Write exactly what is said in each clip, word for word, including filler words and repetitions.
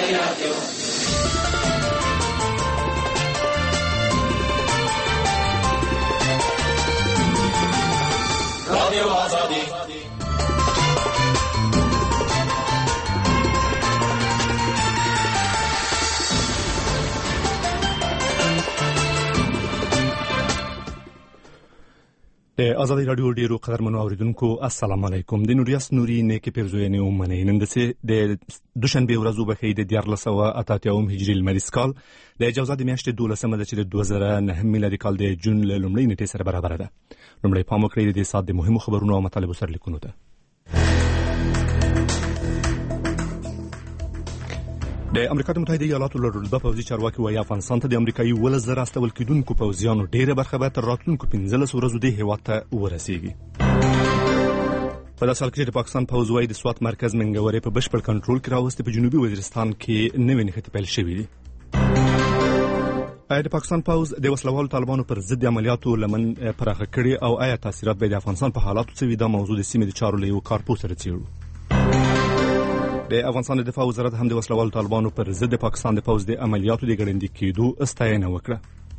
رادیو رادیو آزادی. د آزادی رادیو ډیرو قدرمنو اوریدونکو السلام علیکم. د نوریاس نوري نیکه پیرزوینه ومنه نن د دوشنبه ورځو به د دیارلس او اتاتیاوم هجری المریز کال د جوزا د میاشتې دولسمه د چې د دوه زره نه میلادي کال د جون له لومړۍ نیټې سره برابر ده. لومړی پام وکړئ د سات د مهمو خبرونو او مطالبو سره لیکونو ته. د امریکا متحده ایالاتو له رتبه پوځي چارواکي وايي افغانستان ته د امریکایي ولس زره استول کېدونکو پوځیانو ډیره برخه به تر راتلونکو پنځلس ورځو د هیواد ته ورسیږي. په داسې حال کې د پاکستان پوځ وايي د سوات مرکز منګورې په بشپړ کنټرول کې راوستي په جنوبي وزیرستان کې نوې نښتې پیل شوې دي. آیا د پاکستان پوځ د وسلوالو طالبانو پر ضد عملیاتو لمن پراخه کړي او آیا تاثیرات به د افغانستان په حالاتو څه وي؟ دا موضوع د سیمې د چارو له یو کارپوه سره څېړو. د افغانستان د دفاع وزارت هم د وسلوالو طالبانو پر ضد د پاکستان د پوځ د عملیاتو د ګړندي کېدو ستاینه وکړه.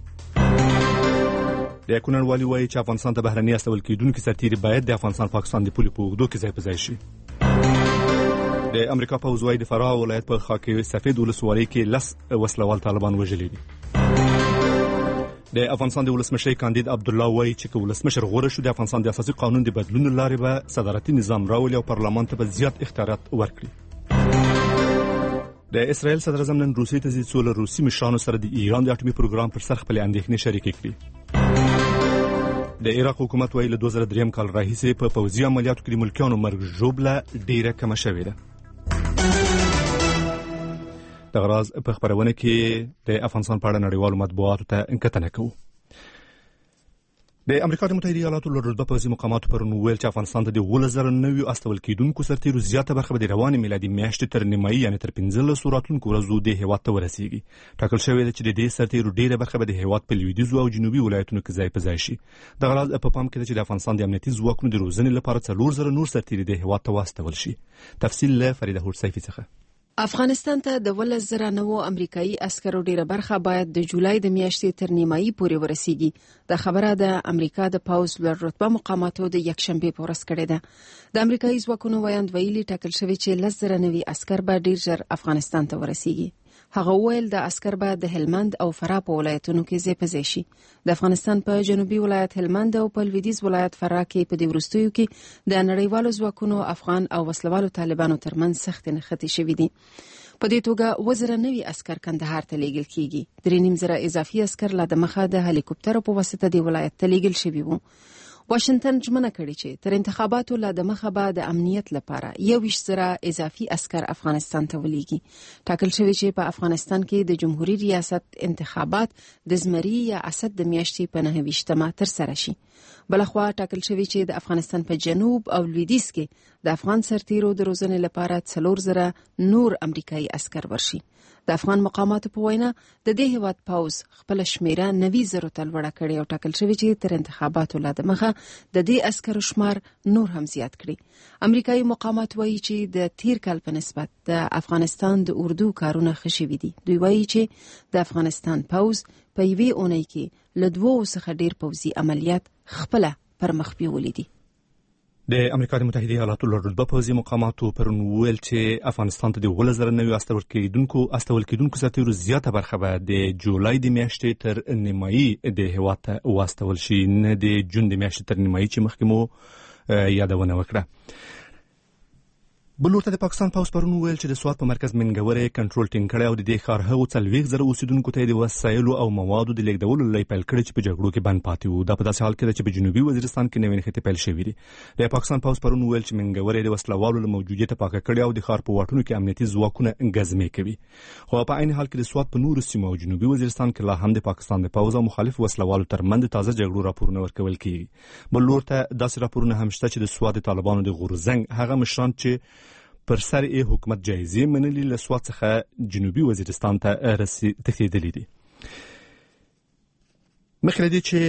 د کونړ والي وایي چې افغانستان ته بهرني استول کېدونکي سرتیري باید د افغانستان پاکستان د پولې په اوږدو کې ځای په ځای شي. د امریکا پوځ وایي د فراه ولایت په خاکي سفید ولسوالۍ کې لس وسلوال طالبان وژلي دي. د افغانستان د ولسمشر کاندید عبدالله وایي چې ولسمشر غوړه شو د افغانستان د اساسي قانون د بدلون لارې به صدارتي نظام راولي او پارلمان ته به زیات اختیارات ورکړي. د اسرائیل صدر اعظم نن روسیې ته ځي څو له روسي مشرانو سره د ایران د اټومي پروګرام پر سر خپلې اندېښنې شریکې کړي. د عراق حکومت وایي له دوه زره درې کال راهیسې په پوځي عملیاتو کې د ملکیانو مرګ ژوبله ډیره کمه شوې ده. دغه راز په خبرونه کې د افغانستان په اړه نړیوالو مطبوعاتو ته کتنه کوو. د امریکا متحده ایالاتو له رتبه پوځي مقاماتو پرون ویل چې افغانستان ته د اوولس زره نویو استول کېدونکو سرتیرو زیاته برخه به د روانې میلادي میاشتې تر نیمایي یعنې تر پنځلسو راتلونکو ورځو د هیواد ته ورسیږي. ټاکل شوې ده چې د دې سرتیرو ډیره برخه به د هیواد په لویدیځو او جنوبي ولایتونو کې ځای په ځای شي. دغه راز په پام کې ده چې د افغانستان د امنیتي ځواکونو د روزنې لپاره څلور زره نور سرتیري د هیواد ته واستول شي. تفصیل له فریده هورسیفي څخه. افغانستان ته د ولس زره نوو امریکایي عسکرو ډیره برخه باید د جولای د میاشتې تر نیمایي پورې ورسیږي. د خبره د امریکا د پوځ لوړ رتبه مقاماتو د یکشنبه په ورځ کړې ده. د امریکایي ځواکونو وایند ویلي ټاکل شوی چې لس زره نوي عسکر به ډیر ژر افغانستان ته ورسیږي. هغه ویل د عسکر به د هلمند او فراه په ولایتونو کې ځای په ځای شي. د افغانستان په جنوبي ولایت هلمند او په لویدیځ ولایت فراه کې په دې وروستیو کې د نړیوالو ځواکونو افغان او وسلوالو طالبانو ترمنځ سخت نښتې شوې دي. په دې توګه وزره نوي عسكر کندهار ته لیږل کیږي. درې نیم زره اضافي عسكر لا د مخه د هلیکوپټر په واسطه د ولایت ته لیږل شوي وو. واشنگټن ژمنه کړې چې تر انتخاباتو لا د مخه به د امنیت لپاره یوویشت زره اضافي عسكر افغانستان ته ولېږي. ټاکل شوی چې په افغانستان کې د جمهوریت ریاست انتخابات د زمري یا اسد د میاشتې په نهه ویشتمه تر سره شي. بلخوا ټاکل شوی چې د افغانستان په جنوب او لویدیځ کې د افغان سرتیرو د روزنې لپاره څلور زره نور امریکایي عسكر ورشي. د افغان مقاماتو په وینا د دې هیواد پوځ خپل شمیره نوي زرو ته لوړه کړې او ټاکل شوی چې تر انتخاباتو لا د مخه د دې عسکرو شمار نور هم زیات کړي. امریکایي مقامات وایي چې د تیر کال په نسبت د افغانستان د اردو کارونه ښه شوي دي. دوی وایي چې د افغانستان پوځ په یوې اونۍ کې له دوو څخه ډیر پوځي عملیات خپله پر مخ بیولې دي. د امریکا متحده ایالاتو له رتبه پوځي مقاماتو پرون ویل چې افغانستان ته د اوولس زره نوي استول کېدونکو استول کېدونکو سرتیرو زیاته برخه به د جولای د میاشتې تر نیمایي د هیواد ته واستول شي، نه د جون د میاشتې تر نیمایي چې مخکې مو یادونه وکړه. بل ورته د پاکستان پوځ پرون ویل چې د سوات په مرکز منګورې کنټرول ټینګ کړی او د دې ښار هغو څلوېښت زره اوسېدونکو ته د وسایلو او موادو د لیږدولو لړۍ پیل کړې چې په جګړو کې بند پاتې وو. دا په داسې حال کې ده چې په جنوبي وزیرستان کې نوې نښتې پیل شوې دي. د پاکستان پوځ پرون ویل چې منګورې د وسلوالو له موجودیته پاکه کړې او د ښار په واټونو کې امنیتي ځواکونه ګزمې کوي. خو په عین حال کې د سوات په نورو سیمو او جنوبي وزیرستان کې لا هم د پاکستان د پوځ او مخالف وسلوالو ترمنځ تازه جګړو راپورونه ورکول کیږي. بل ورته داسې راپورونه هم شته چې د سوات د طالبانو د غورزنګ هغه مشران چې پر سر ای حکومت جایزې منلي له سوات څخه جنوبي وزیرستان ته تښتېدلي دي. مخکې له دې چې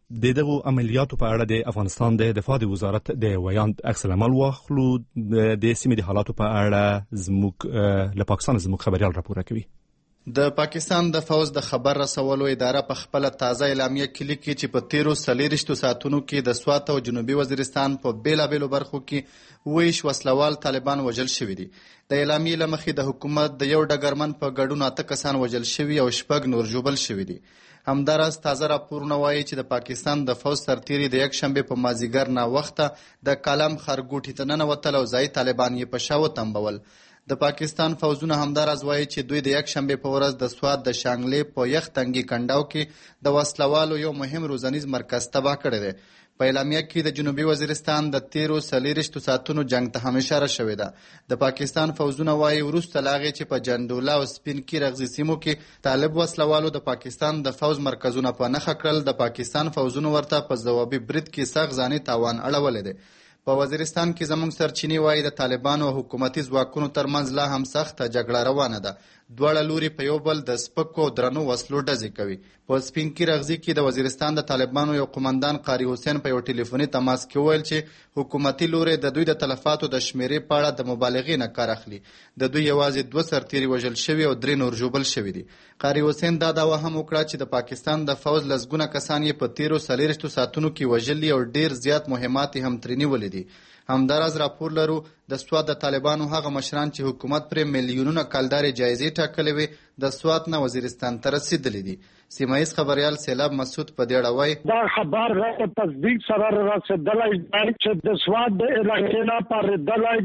د دغه عملیاتو په اړه د افغانستان د دفاع د وزارت د ویاند عکس العمل واخلو. د سیمې د حالاتو په اړه زموږ له پاکستان زموږ خبريال راپور کوي. د پاکستان د فوز د خبر رسولو اداره په خپل تازه اعلامیه کې لیکي چې په تیرو څلېرویشتو ساعتونو کې د سوات او جنوبي وزیرستان په بیلابیلو برخو کې ویش وسلوال طالبان وژل شوي دي. د اعلامیې له مخې د حکومت د یو ډګرمن په ګډون اته کسان وژل شوي او شپږ نور ژوبل شوي دي. همداراز تازه راپورونه وایي چې د پاکستان د فوز سرتیري د یک شنبه په مازیګر ناوخته د کالم خرګوټي ته ننوتل او ځای طالبان یې په شا وتمبول. د پاکستان فوزونه همداراز وایي چې دوی د یک شنبه په ورځ د سوات د شانګلې په یخ تنګي کنډاو کې د وسلوالو یو مهم روزنیز مرکز تباه کړی دی. په اعلامیه کې د جنوبي وزیرستان د تیرو څلېرویشتو ساعتونو جنگ ته هم اشاره شوې ده. د پاکستان فوزونه وایي وروسته له هغې چې په جندوله او سپین کې رغزي سیمو کې طالب وسلوالو د پاکستان د فوز مرکزونه په نښه کړل، د پاکستان فوزونو ورته په ځوابي برید کې سخت ځاني تاوان اړولی دی. په وزیرستان کې زموږ سرچینې وایي د طالبانو او حکومتي ځواکونو ترمنځ لا هم سخته جګړه روانه ده. دواړه لوري په یو بل د سپکو او درنو وسلو ډزې کوي. په سپین کې رغزي کې د وزیرستان د طالبانو یو قومندان قاری حسین په یو ټلیفوني تماس کې وویل چې حکومتي لوري د دوی د تلفاتو د شمیرې په اړه د مبالغې نه کار اخلي. د دوی یوازې دوه سرتیري وژل شوي او درې نور ژوبل شوي دي. قاری حسین دا دعوه هم وکړه چې د پاکستان د فوز لسګونه کسان یې په تیرو څلېرویشتو ساعتونو کې وژلي او ډیر زیات مهمات هم ترې نیولي دي. همداراز راپور لرو د سوات د طالبانو هغه مشران چې حکومت پرې میلیونونه کلدارې جایزې ټاکلې وي د سوات نه وزیرستان ته رسیدلي دي. سیمه ییز خبریال سیلاب مسعود په دې اړه وایي دا خبر را تصدیق سره رسیدلی دی چې د سوات د علاقې نه پارېدلی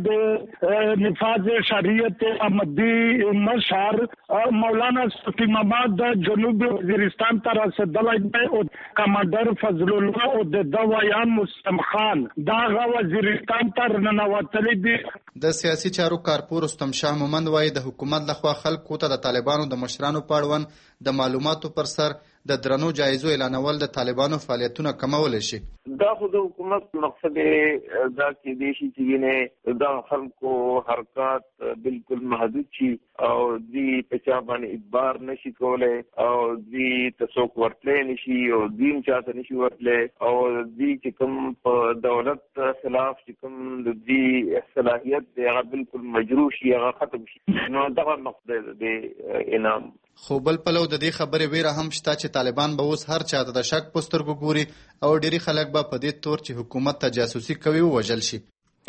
د نفاذ شریعت احمدي مشر مولانا صفي محمد د جنوبي وزیرستان ته رسیدلی دی او کمانډر فضل الله او د دوایان مسلم خان دا وزیرستان ته ننوتلی دي. د سیاسي چارو کارپور رستم شاه مومند وایي د حکومت لخوا خلکو ته د طالبانو د مشرانو په اړوند د معلوماتو پر سر د درنو جایزو اعلانول د طالبانو فعالیتونه کمولی شي. دا خو د حکومت مقصد دا کې دی چې وینې دا خلکو حرکات بالکل محدود شي او دی په چا باندې اجبار نشي کولای او دی تاسو ورتلې نشي او دین چاته نشي ورتلې او دی چې کوم په دولت خلاف چې کوم د دی صلاحیت دی هغه بالکل مجروح شي هغه ختم شي. نو دا مقصد دی انعام. خو بل پلو د دې خبرې ویره هم شته چې طالبان به اوس هر چاته د شک په سترګو ګوري او ډېری خلک به په دې تور چې حکومت ته جاسوسي کوي ووژل شي.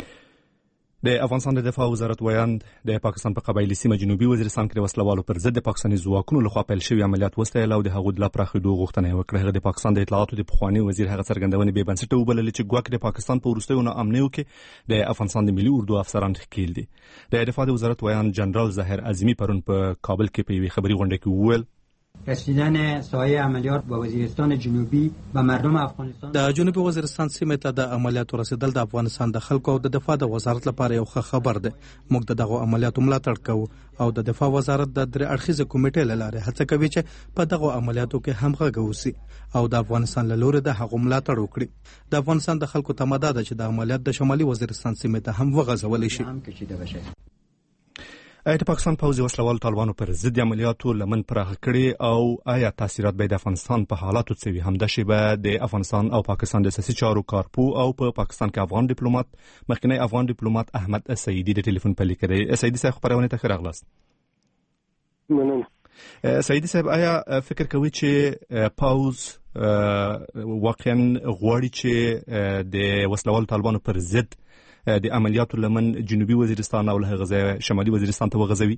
د افغانستان د دفاع وزارت ویاند د پاکستان په قبایلي سیمه جنوبي وزیرستان کې د وسلوالو پر ضد د پاکستاني ځواکونو لخوا پیل شوي عملیات وستایل او د هغوی د لا پراخېدو غوښتنه یې وکړه. هغه د پاکستان د اطلاعاتو د پخواني وزیر هغه څرګندونې بې بنسټه وبللې چې ګواکې د پاکستان په وروستیو ناامنیو کې د افغانستان د ملي اردو افسران ښکیل دي. د دفاع د وزارت ویاند جنرال ظاهر عظیمی پرون په کابل کې په یوې خبري غونډه کې وویل رسیدن سایه عملیات به وزیرستان جنوبی و مردم افغانستان د جنوبي وزیرستان سیمه ته د عملیاتو رسیدل د افغانستان د خلکو او د دفاع د وزارت لپاره یو ښه خبر دی. موږ د دغه عملیاتو ملاتړ کوو او د دفاع وزارت د درې اړخیزه کمیټې له لارې هڅه کوي چې په دغه عملیاتو کې همغږي وشي او د افغانستان له لوري د هغو ملاتړ وکړي. د افغانستان د خلکو تماده ده چې د عملیات د شمالي وزیرستان سیمه ته هم وغځول شي. آیا د پاکستان پوځ وسلوالو طالبانو پر ضد عملیاتو لمن پراخه کړي او آیا تاثیرات به د افغانستان په حالاتو څه وي؟ همدا شی به د افغانستان او پاکستان د سیاسي چارو کارپو او په پاکستان کې افغان ډیپلوماټ مخکنی افغان ډیپلوماټ احمد سعیدی د ټلیفون په لیکه دی. سعیدی صاحب خبرونه ته راغلاست. مننه. سعیدی صاحب آیا فکر کوي چې پوځ واقعا غواړي چې د وسلوالو طالبانو پر ضد د عملیاتو لمن جنوبي وزیرستان او له غزا شمالي وزیرستان ته وغځوي؟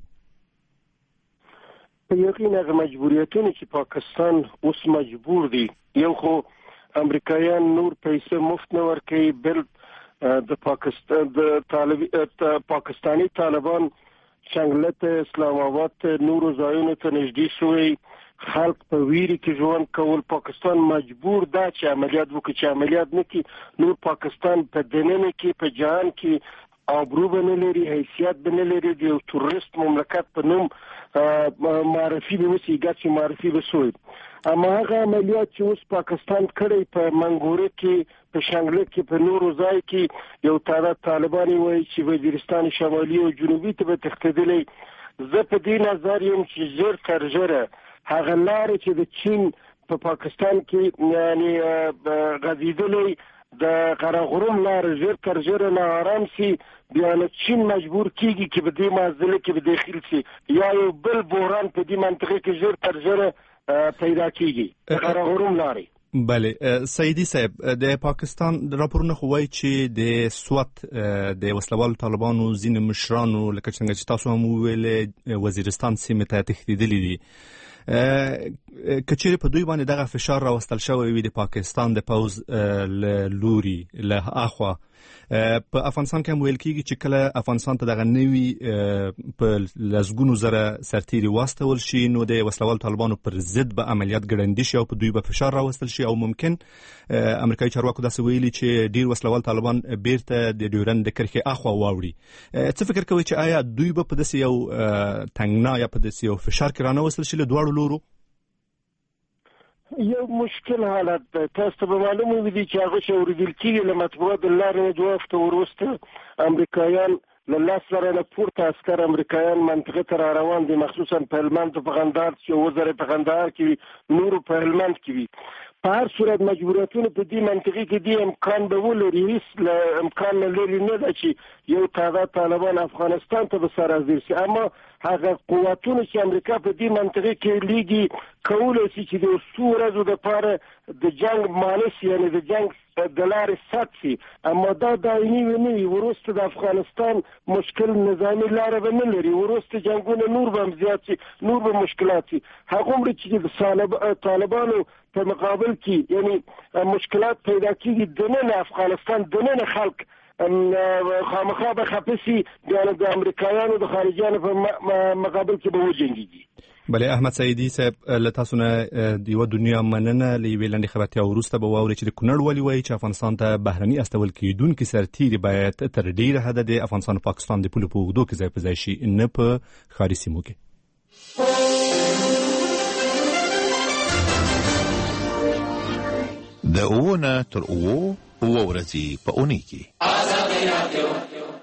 په یقین هغه مجبوریتونه چې پاکستان اوس مجبور دي، یو خو امریکایان نور پیسې مفت نه ورکوي، بل د پاکستان د طالب پاکستانی طالبان شنګلت اسلام آباد نور ځایونو ته نږدې شوي، خلق په ویری کې ژوند کول. پاکستان مجبور ده چې عملیات وکړي، چې عملیات نه کړي نور پاکستان په دننه کې په جهان کې آبرو به نه لري، حیثیت به نه لري، د یو تورست مملکت په نوم معرفي به وسي، ګټې معرفي به سوی. اما هغه عملیات چې اوس پاکستان کړی په منګوره کې په شنګله کې په نورو ځای کې یو تعداد طالبان وایي چې وزیرستان شمالي او جنوبي ته به تښتېدلی. زه په دې نظر یم چې ژر تر ژره هغه لارې چې د چین په پاکستان کې یعنی غزیدلی د قراغروم لار ژر تر ژره نه آرام سي، بیا نو چین مجبور کیږي چې په دې معضله کې به داخل سي یا یو بل بحران په دې منطقه کې ژر تر ژره پیدا کیږي قراغروم لارې. بله سیدی صاحب، د پاکستان راپورونه خو وایي چې د سوات د وسلوالو طالبانو ځینې مشرانو لکه څنګه چې تاسو هم وویل وزیرستان سیمې ته تښتېدلي دي. که چیرې په دوی باندې دغه فشار راوستل شوی وي د پاکستان د پوځ له لوري له اخوا، په افغانستان کې هم ویل کېږي چې کله افغانستان ته دغه نوي په لسګونو زره سرتیري واستول شي نو د وسلوالو طالبانو پر ضد به عملیات ګړندي شي او په دوی به فشار راوستل شي، او ممکن امریکایي چارواکو داسې ویلي چې ډیر وسلوال طالبان بیرته د ډیورند د کرښې اخوا واوړي. څه فکر کوئ چې آیا دوی به په داسې یو تنګنا یا په داسې یو فشار کې رانوستل شي له دواړو لورو؟ یو مشکل حالت ده. تاسو ته به معلومه وي چې هغه چې اورېدل کېږي له مطبوعاتو له لارې نه دوه هفته وروسته امریکایان له لس زره نه پورته عسکر امریکایان منطقې ته را روان دي، مخصوصا په هلمند په قندهار چې اووه زره په قندهار کې وي، نورو په هلمند کې وي. په هر صورت مجبوریتونه په دې منطقې کې دي امکان به ولري، هیڅ له امکان نه لرې نه ده چې یو تعداد طالبان افغانستان ته به سرازیر شي، اما هغه قوتونه چې امریکا په دې منطقې کې لیږي کولی شي چې د څو ورځو دپاره د جنګ مانع شي، یعنې د جنګ د لارې سد شي، اما دا دایمي نه وي. وروسته د افغانستان مشکل نظامي لاره به نه لري، وروسته جنګونه نور به هم زیات شي، نور به مشکلات شي. هغومره چې د طالبانو په مقابل کې یعنی مشکلات پیدا کېږي دننه افغانستان دننه خلک خامخا به خفه شي، بیا د امریکایانو د خارجیانو په مقابل کې به وجنګېږي. بله احمد سعیدي صاحب، له تاسو نه د یوه دنیا مننه. له یوې لنډې خبرتیا وروسته به واورئ چې د کونړ والي وایي چې افغانستان ته بهرني استول کېدونکي سرتیري باید تر ډېره حده د افغانستان او پاکستان د پولو په اوږدو کې ځای په ځای شي، نه په ښاري سیمو کې. د اووه نه تر اووه اووه ورځې په اونۍ کې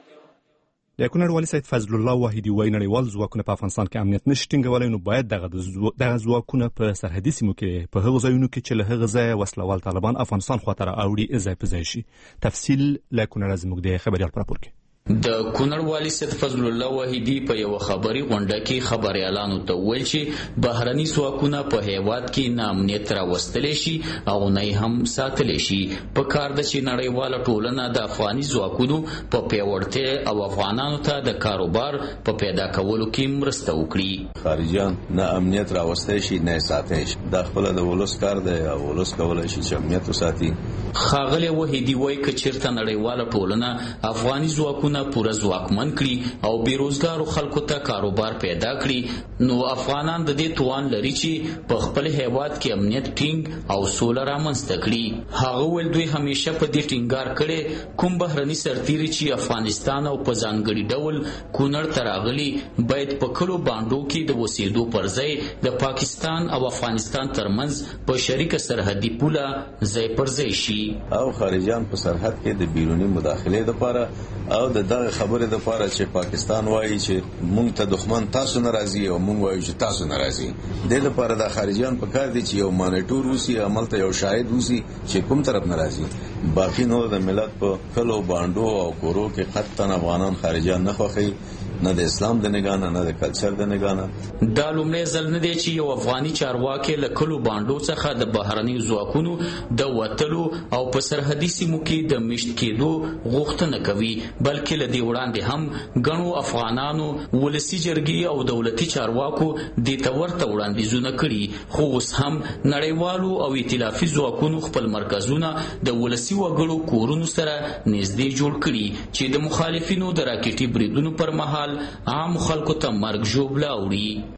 د کونړ والي سید فضل الله واحدي وایي نړیوال ځواکونه په افغانستان کې امنیت نشي ټینګولی، نو باید دغه ځواکونه په سرحدي سیمو کې په هغو ځایونو کې چې له هغه ځایه وسلوال طالبان افغانستان خواته راوړي ځای په ځای شي. تفصیل له کونړه زموږ د خبریال په راپور کې. د کونړ والي سید فضل الله واحدي په یو خبري غونډه کې خبريالانو ته ویل چې بهرني ځواکونه په هیواد کې ناامنیت راوستلی شي او نه هم ساتلی شي. په کار ده چې نړیواله ټولنه د افغاني ځواکونو په پیاوړتیا او افغانانو ته د کاروبار په پیدا کولو کې مرسته وکړي. خارجيان نه امنیت راوستلی شي نه ساتلی شي، دا خپل د ولس کار دی او ولس کولای شي چې امنیت وساتي. ښاغلی واحدي وایي که چېرته نړیواله ټولنه افغاني ځواکونه پوره ځواکمن کړي او بیروزګارو خلکو ته کاروبار پیدا کړي نو افغانان د دې توان لري چې په خپل هیواد کې امنیت ټینګ او سوله رامنځته کړي. هغه ویل دوی همیشه په دې ټینګار کړي کوم بهرني سرتیري چې افغانستان او په ځانګړي ډول کونړ ته راغلي باید په کلو بانډو کې د اوسېدو پر ځای د پاکستان او افغانستان ترمنځ په شریکه سرحدي پوله ځای پر ځای شي او خارجيان په سرحد کې د بیرونی مداخلې لپاره او د دغه خبره د لپاره چې پاکستان وایي چې مونږ ته دښمن تاسو ناراضي او مونږ وایو چې تاسو ناراضي، د لپاره د خارجيان په کار دي چې یو مانیټور وسی عمل ته یو شاهد وسی چې کوم طرف ناراضي. باقی نو د ملت په کلو بانډو او کورو کې قطعا افغانان خارجيان نه خوښي، نه د اسلام د نگانه نه د کلچر د نگانه. دا لومړی ځل نه دی چې یو افغاني چارواکي له کلو بانډو څخه د بهرني ځواکونو د وتلو او په سرحدي سیمو کې د مشت کېدو غوښتنه کوي، بلکې له دې وړاندې هم ګڼو افغانانو ولسي جرګې او دولتي چارواکو دې ته ورته وړاندیزونه کړي، خو اوس هم نړیوالو او ائتلافي ځواکونو خپل مرکزونه د ولسي وګړو کورونو سره نږدې جوړ کړي چې د مخالفینو د راکټي بریدونو پر مهال عام خلکو ته مرګ ژوبله وړي.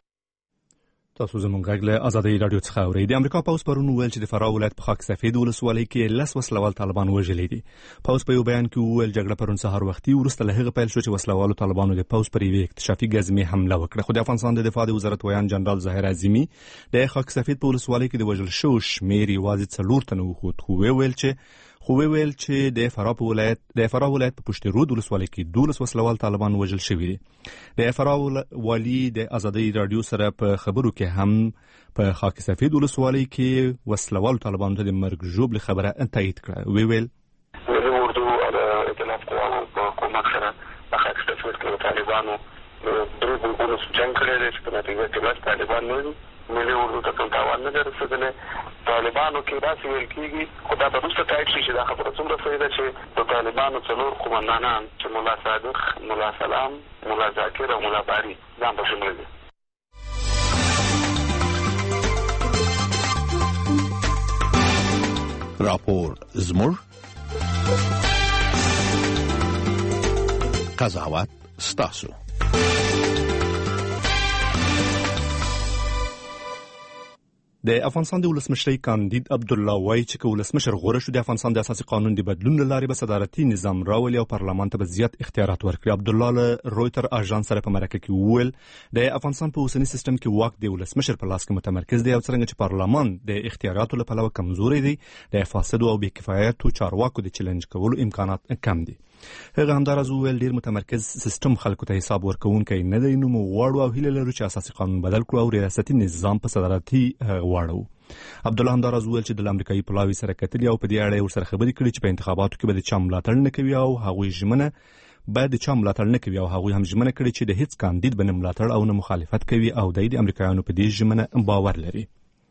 تاسو زموږ غږ له ازادۍ راډیو څخه اورئ. د امریکا پوځ پرون وویل چې د فراه ولایت په خاک سفید ولسوالۍ کې لس وسلوال طالبان وژلي دي. پوځ په یو بیان کې وویل جګړه پرون سهار وختي وروسته له هغه پیل شو چې وسلوالو طالبانو د پوځ پر یوې اکتشافي ګزمې حمله وکړه. خو د افغانستان د دفاع د وزارت ویان جنرال ظاهر عظیمي د خاک سفید په ولسوالۍ کې د وژل شوو شمېر یوازې څلور تنه وښود، خو ویل چې خو ویل چې د فراه ولایت د فراه ولایت په پشت رود ولسوالۍ کې دولس وسلوال طالبان وژل شوي دي. د فراه والي د ازادي رادیو سره په خبرو کې هم په خاک سفید ولسوالۍ کې وسلوال طالبانو ته د مرګ ژوبل خبره تایید کړه. وی ویل طالبانو درې ګوندونو جنگ کړی دی چې په نتیجه کې بس طالبان نه دي. ملي اردو ته کوم تاوان نه دی رسېدلی. طالبانو کې داسې ویل کېږي، خو دا به وروسته تایید شي چې دا خبره څومره صحیح ده چې د طالبانو څلور قومندانان چې ملا صادق، ملا سلام، ملا ذاکر او ملا باري ځان په شمول دي. راپور زموږ قضاوت ستاسو. د افغانستان د ولسمشرۍ کاندید عبدالله وایي چې که ولسمشر غوره شو د افغانستان د اساسي قانون د بدلون له لارې به صدارتي نظام راولي او پارلمان ته به زیات اختیارات ورکړي. عبدالله له رویتر اژانس سره په مرکه کې وویل د افغانستان په اوسني سیستم کې واک د ولسمشر په لاس کې متمرکز دی او څرنګه چې پارلمان د اختیاراتو له پلوه کمزوری دی، د فاسدو او بې کفایتو چارواکو د چیلنج کولو امکانات کم دي. هغه همداراز وویل ډیر متمرکز سیستم خلکو ته حساب ورکوونکی نه دی، نو موږ غواړو او هیله لرو چې اساسي قانون بدل کړو او ریاستي نظام په صدارتي غواړو. عبدالله همداراز وویل چې د امریکایي پلاوي سره کتلي او په دې اړه ورسره خبرې کړي چې په انتخاباتو کې به د چا ملاتړ نه کوي او هغوی ژمنه باید د چا ملاتړ نه کوي او هغوی هم ژمنه کړي چې د هیڅ کاندید به نه ملاتړ او نه مخالفت کوي او د امریکایانو په دې ژمنه باور لري.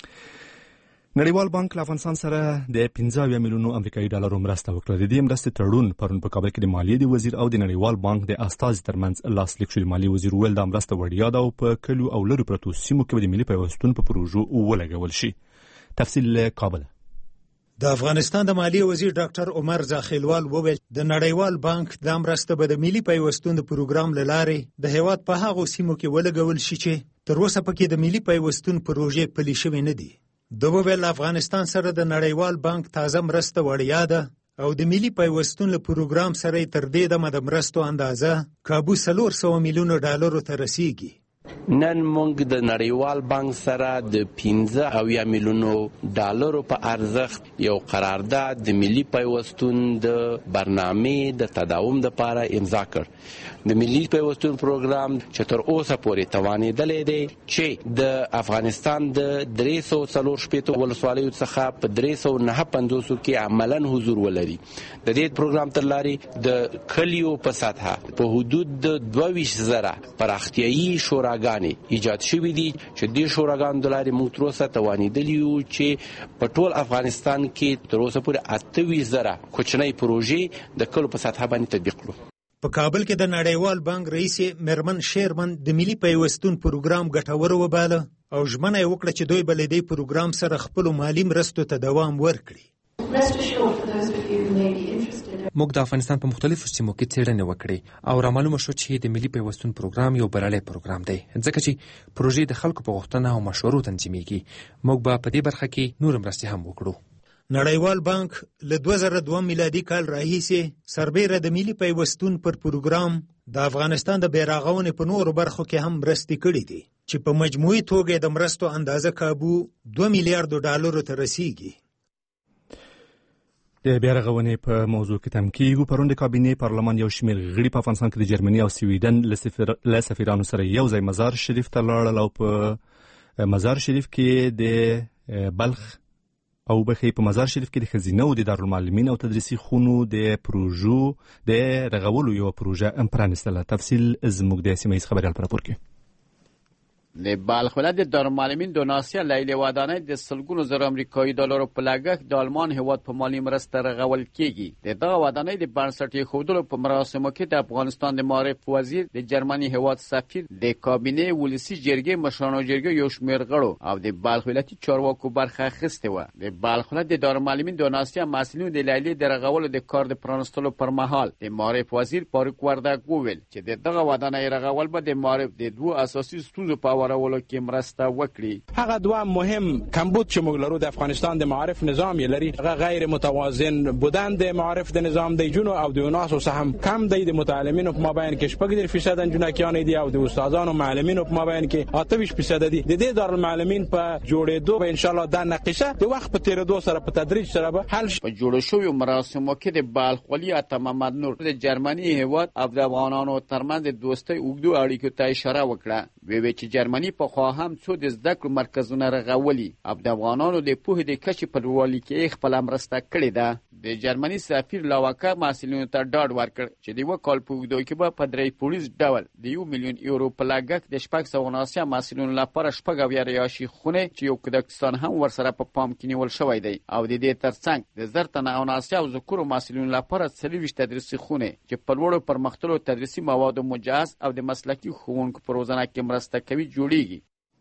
نړیوال بانک له افغانستان سره د پنځه اویا میلیونو امریکایي ډالرو مرسته وکړه. د دې مرستې تړون پرون په کابل کې د مالیې د وزیر او د نړیوال بانک د استازي ترمنځ لاسلیک شو. د مالیې وزیر ویل دا مرسته وړیا ده او په کلیو او لرو پرتو سیمو کې د ملي پیوستون په پروژو ولګول شي. تفصیل له کابل. د افغانستان د مالیې وزیر ډاکټر عمر زاخیلوال وویل د نړیوال بانک د مرسته به د ملي پیوستون د پروګرام له لارې د هیواد په هغو سیمو کې ولګول شي چې تر اوسه پکې د ملي پیوستون پروژې پلي شوې نه دي. د وویل افغانستان سره د نړیوال بانک تازه مرسته وړیا ده او د ملي پیوستون له پروګرام سره تر دې دمه د مرستو اندازه کابو څلور سوه میلیونو ډالرو ته رسیږي. نن موږ د نړیوال بانک سره د پنځه اویا میلیونو ډالرو په ارزښت یو قرارداد د ملي پیوستون د برنامې د تداوم لپاره امضا کړ. د ملي پیوستون پروګرام چې تر اوسه پورې توانېدلی دی چې د افغانستان د درې سوه څلور شپېتو ولسوالیو څخه په درې سوه نهه پنځوسو کې عملاً حضور ولري. د دې پروګرام تر لارې د کلیو په سطحه په حدود د دوه ویشت زره پراختیایي شوراګانې ایجاد شوي دي چې دې شوراګانو د لارې موږ تر اوسه توانېدلي یو چې په ټول افغانستان کې تر اوسه پورې اته ویشت زره کوچنۍ پروژې د کلو په سطحه باندې تطبیق کړو. په کابل کې د نړیوال بانک رئیس مرمن شیرمن د ملي پیوستون پروګرام ګټور وباله او ژمنه یې وکړه چې دوی به له دې پروګرام سره خپلو مالي مرستو ته دوام ورکړي. موږ د افغانستان په مختلفو سیمو کې څېړنې وکړې او رامعلومه شو چې د ملي پیوستون پروګرام یو بریالی پروګرام دی ځکه چې پروژې د خلکو په غوښتنه او مشورو تنظیمیږي. موږ به په دې برخه کې نور مرستې هم وکړو. نړیوال بانک له دوه زره دوه میلادي کال راهیسې سربیره د ملي پیوستون پر پروګرام د افغانستان د بیرغونې په نورو برخو کې هم مرستې کړې دي چې په مجموعي توګه د مرستو اندازه کابو دوه میلیارډو ډالرو ته رسیږي. د بیرغونې په موضوع کې تم کېږو. پرون د کابینې پارلمان یو شمېر غړي په افغانستان کې د جرمني او سویډن له سفیرانو سره یو ځای مزار شریف ته لاړل او په مزار شریف کې د بلخ او بخې په مزار شریف کې د ښځینه او د دارالمعلمین او تدریسي خونو د پروژو د رغولو یو پروژه هم پرانستله. تفصیل زموږ د سیمه ییز خبریال په راپور کې. د بلخ ولایت د دارالمعلمین دوناسیا لیلې ودانۍ د سلګونو زره امریکایي ډالرو په لګښت د آلمان هیواد په مالي مرسته رغول کیږي. د دغه ودانۍ د بنسټ ایښودلو په مراسمو کې د افغانستان د معارف وزیر، د جرمني هیواد سفیر، د کابینې ولسي جرګې مشرانو جرګې یو شمېر غړو او د بلخ ولایتي چارواکو برخه اخیستې وه. د بلخ ولایت د دارالمعلمین دوناسیا مسؤلینو د لیلې د رغولو د کار د پرانستلو پر مهال د معارف وزیر فاروق وردګ وویل چې د دغه ودانۍ رغول به د معارف د دوه اساسي ستونزو په برابرولو کې مرسته وکړي. هغه دوه مهم کمبود چې موږ لرو د افغانستان د معارف نظام یې لري، هغه غیر متوازن بودن د معارف د نظام دی، جنو او د وناسو سهم کم دی. د متعلمینو په مابین کې شپږ درصد انجونکیان دي او د استادانو معلمینو په مابین کې اته ویشت درصد دي. د دې دارالمعلمین په جوړېدو به ان شاء الله دا نقشه د وخت په تیریدو سره په تدریج سره به حل شي. په جوړ شویو مراسمو کې د بالخ ولی عطا محمد نور د جرمني هیواد او د افغانانو ترمنځ د دوستۍ اوږدو اړیکو ته اشاره وکړه. وی وی چې جرمني په خوا هم څو د زده کړو مرکزونه رغولي او د افغانانو د پوهې د کچې په لوړوالي کې خپله مرسته کړې ده. د جرمني سفیر لاواکه محصلینو ته ډاډ ورکړ چې د یوه کال په اوږدو کې به په درې پوړیز ډول د یو میلیون یورو په لګښت د شپږ سوه ناسیا محصلینو لپاره شپږ اویا رهایشي خونې چې یو کودکستان هم ورسره په پام کې نیول شوی دی او د دې ترڅنګ د زر تنه او ناسیا او ذکورو محصلینو لپاره څلوېښت تدریسي خونې چې په لوړو پرمختللو تدریسي موادو مجهز او د مسلکي ښوونکو په روزنه کې مرسته کوي جوړیږي.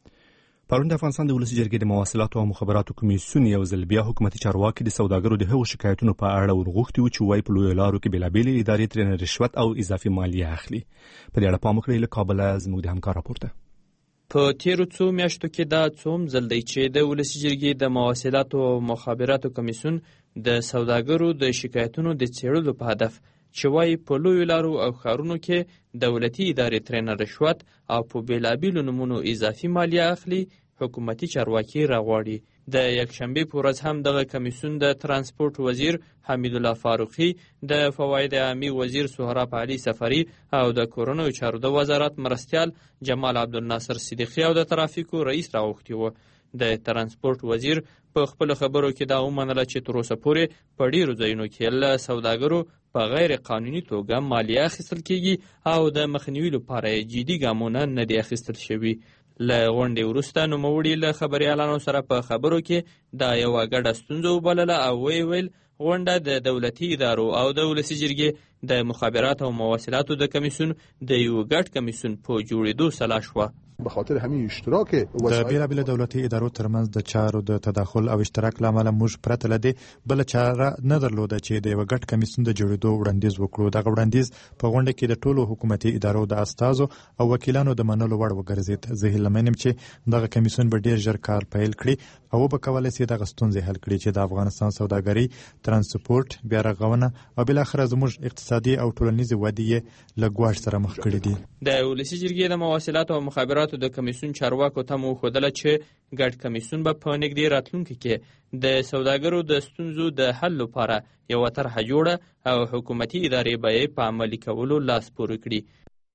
پرون د افغانستان د ولسي جرګې د مواصلاتو او مخابراتو کمیسیون یو ځل بیا حکومتي چارواکي د سوداګرو د هغو شکایتونو په اړه ورغوښتي وو چې وایي په لویو لارو کې بېلابېلې ادارې ترېنه رشوت او اضافي مالیه اخلي. په دې اړه پام وکړئ. له کابله زموږ د همکار راپور ته. په تیرو څو میاشتو کې دا څوم ځل دی چې د ولسي جرګې د مواصلاتو او مخابراتو کمیسیون د سوداګرو د شکایتونو د څېړلو په هدف چې وایي په لویو لارو او ښارونو کې دولتي ادارې ترېنه رشوت او په بېلابېلو نومونو اضافي مالیه اخلي، حکومتي چارواکي راغواړي. د یکشنبې په ورځ هم دغه کمیسیون د ترانسپورت وزیر حمید الله فاروقي، د فواید عامې وزیر سهراب علي سفري او د کورنیو چارو د وزارت مرستیال جمال عبدالناصر صدیقي او د ترافیکو رئیس راغوښتي وو. د ترانسپورت وزیر په خپلو خبرو کې دا ومنله چې تر اوسه پورې په ډېرو ځایونو کې له سوداګرو په غیر قانوني توګه مالیه اخیستل کېږي او د مخنیوي لپاره یې جدي ګامونه نه دي اخیستل شوي. له غونډې وروسته نوموړي له خبریالانو سره په خبرو کې دا یوه ګډه ستونزه وبلله او ویې ویل غونډه د دولتي ادارو او د ولسي جرګې د مخابراتو او مواصلاتو د کمیسیون د یو ګډ کمیسیون په جوړېدو سلا شوه. به خاطر همین اشتراک د بیلابیلو دولتي ادارو ترمنځ د چارو د تداخل او اشتراک له امله موږ پرته له دې بله چاره نه درلوده چې د یوه ګډ کمیسیون د جوړېدو وړاندیز وکړو. دغه وړاندیز په غونډه کې د ټولو حکومتي ادارو د استازو او وکیلانو د منلو وړ وګرځېد. زه هیله من یم چې دغه کمیسیون به ډېر ژر کار پیل کړي او به کولی شي دغه ستونزې حل کړي چې د افغانستان سوداګري، ترانسپورت، بیا رغونه او بالاخره زموږ اقتصادي او ټولنیزې ودې یې له ګواښ سره مخ کړي دي. د ولسي جرګې د مواصلاتو او مخابراتو د کمیسیون چارواکو ته مو ښودله چې ګډ کمیسیون به په نږدې راتلونکي کې د سوداګرو د ستونزو د حل لپاره یوه طرحه جوړه او حکومتي ادارې به یې په عملي کولو لاس پورې کړي.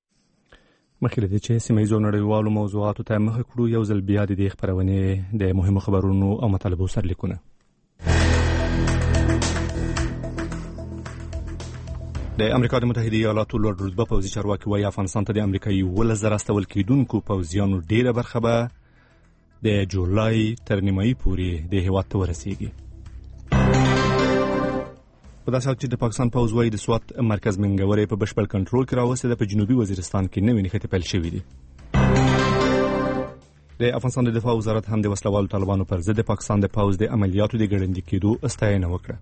مخکې له دې چې سیمه ییزو نړیوالو موضوعاتو ته مخه کړو، یو ځل بیا د دې خپرونې د مهمو خبرونو او مطالبو سرلیکونه. د امریکا د متحده ایالاتو لوړ رتبه پوځي چارواکي وایي افغانستان ته د امریکایي اوولس زره استول کېدونکو پوځیانو ډېره برخه به د جولای تر نیمایي پورې د هېواد ته ورسېږي. په داسې حال چې د پاکستان پوځ وایي د سوات مرکز منګورې په بشپړ کنټرول کې راوستې، په جنوبي وزیرستان کې نوې نښتې پیل شوي دي. د افغانستان د دفاع وزارت هم د وسلوالو طالبانو پر ضد د پاکستان د پوځ د عملیاتو د ګړندي کېدو ستاینه وکړه.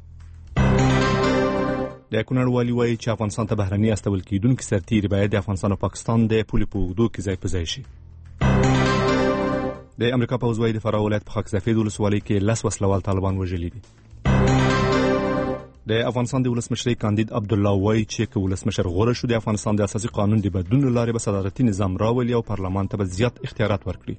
د کونړ والي وایي چې افغانستان ته بهرني استول کېدونکي سرتیري باید د افغانستان او پاکستان د پولې په اوږدو کې ځای په ځای شي. د امریکا پوځ وایي د فراه ولایت په خاک سفید ولسوالۍ کې لس وسلوال طالبان وژلي دي. د افغانستان د ولسمشر کاندید عبدالله وایي چې که ولسمشر غوره شو د افغانستان د اساسي قانون د بدلون له لارې به صدارتي نظام راولي او پارلمان ته به زیات اختیارات ورکړي.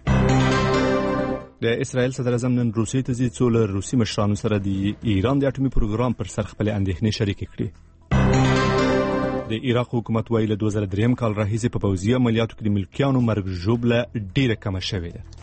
د اسرائیل صدر اعظم نن روسیې ته ځي څو له روسي مشرانو سره د ایران د اټومي پروګرام پر سر خپلې اندېښنې شریکې کړي. د عراق حکومت وایي له دوه زره درېیم کال راهیسې په پوځي عملیاتو کې د ملکیانو مرګ ژوبله ډېره کمه شوې ده.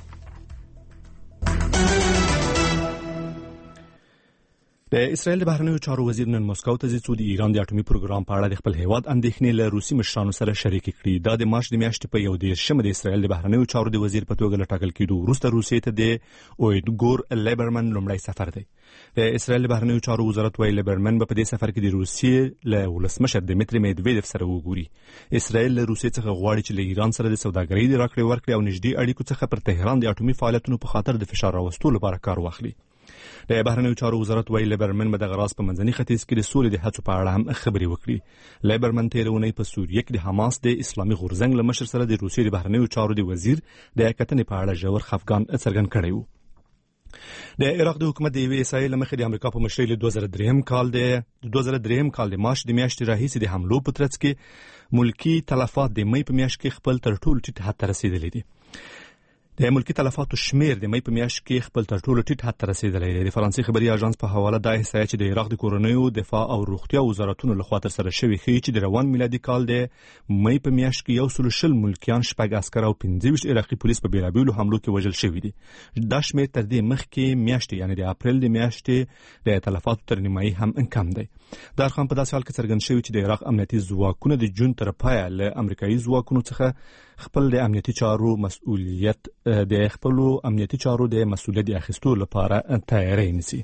د اسرائیل د بهرنیو چارو وزیر نن مسکو ته ځي څو د ایران د اټومي پروګرام په اړه د خپل هیواد اندېښنې له روسي مشرانو سره شریکې کړي. دا د مارچ د میاشتې په یو دېرشمه د اسرائیل د بهرنیو چارو د وزیر په توګه له ټاکل کېدو وروسته روسیې ته د اویدګور لیبرمن لومړی سفر دی. د اسرائیل د بهرنیو چارو وزارت وایي لیبرمن به په دې سفر کې د روسیې له ولسمشر دمیتري میدویدف سره وګوري. اسرائیل له روسیې څخه غواړي چې له ایران سره د سوداګرۍ د راکړې ورکړې او نږدې اړیکو څخه پر تهران د اټومي فعالیتونو په خاطر د فشار راوستلو لپاره کار واخلي. د بهرنیو چارو وزارت ویلي لیبرمن به د غراس په منځني ختیځ کې د سولې د هڅو په اړه هم خبرې وکړي. لیبرمن تېره اونۍ په سوریه کې د حماس د اسلامي غورځنګ له مشر سره د روسیې د بهرنیو چارو د وزیر د کتنې په اړه ژور خفګان څرګند کړی و. د عراق د حکومت د یوې احصایې له مخې د امریکا په مشرۍ له دوه زره درېیم کال د دوه زره درېیم کال د مارچ د میاشتې راهیسې د حملو په ترڅ کې ملکی تلفات د مې په میاشت کې خپل تر ټولو ټیټ حد ته رسیدلی دي. د ملکی تلفاتو شمیر د مې په میاشت کې خپل تر ټولو ټیټ حد ته رسیدلی دی. د فرانسې خبري اژانس په حواله دا احصایه چې د عراق د کورنیو دفاع او روغتیا وزارتونو لخوا تر سره شوې ښیي چې د روان میلادي کال د مې په میاشت کې یو سل شل ملکیان، شپږ عسکر او پنځه ویشت عراقي پولیس په بیلابیلو حملو کې وژل شوي دي. دا شمیر تر دې مخکې میاشتې یعنې د اپریل د میاشتې د تلفاتو تر نیمایي هم کم دی. دا رقم په داسې حال کې څرګند شوی چې د عراق امنیتي ځواکونه د جون تر پایه له امریکایي ځواکونو څخه خپل د امنیتي چارو مسؤلیت د خپلو امنیتي چارو د مسؤلیت اخیستو لپاره تیاری نیسي.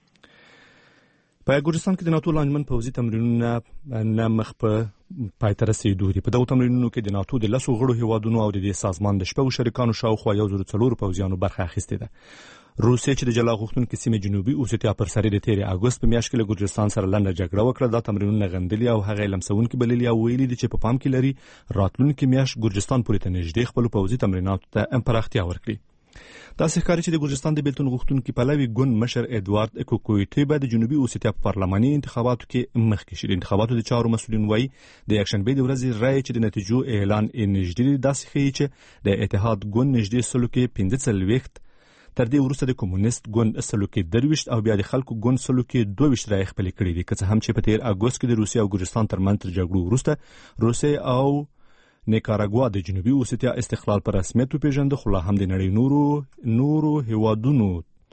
په ګورجستان کې د ناتو لاندمن پوځي تمرینونه نه مخ په پای ته رسېدو دي. په دغو تمرینونو کې د ناتو د لسو غړو هیوادونو او د دې سازمان د شپږو شریکانو شاوخوا یو زر څلور پوځیانو برخه اخیستې ده. روسیې چې د جلا غوښتونکې سیمې جنوبي اوسیتیا پر سر د تېرې اګوست په میاشت کې له ګورجستان سره لنډه جګړه وکړه. دا تمرینونه غندلي او هغه لمسونکي بللي او ویلي دي چې په پام کې لري راتلونکي میاشت ګورجستان پورې ته نږدې خپلو پوځي تمریناتو ته پراختیا ورکړي. داسې ښکاري چې د ګورجستان د بیلتون غوښتونکي پلوي ګوند مشر ادوارد کوکویټي به د جنوبي اوسیتیا په پارلماني انتخاباتو کې مخکې شي. د انتخاباتو د چارو مسؤلین وایي د یکشنبې د ورځې رایې چې د نتیجو اعلان یې نږدې دي داسې ښیي چې د اتحاد ګوند نږدې سلو کې پنځه څلوېښت، تر دې وروسته د کمونیست ګوند سلو کې درویشت او بیا د خلکو ګوند سلو کې دوه ویشت رایې خپلې کړې دي. که څه هم چې په تېر اګوست کې د روسیې او ګورجستان ترمنځ تر جګړو وروسته روسیې او نیکاراګوا د جنوبي اوسیتیا استقلال په رسمیت وپېژنده، خو لا هم د نړۍ نورو نورو هیوادونو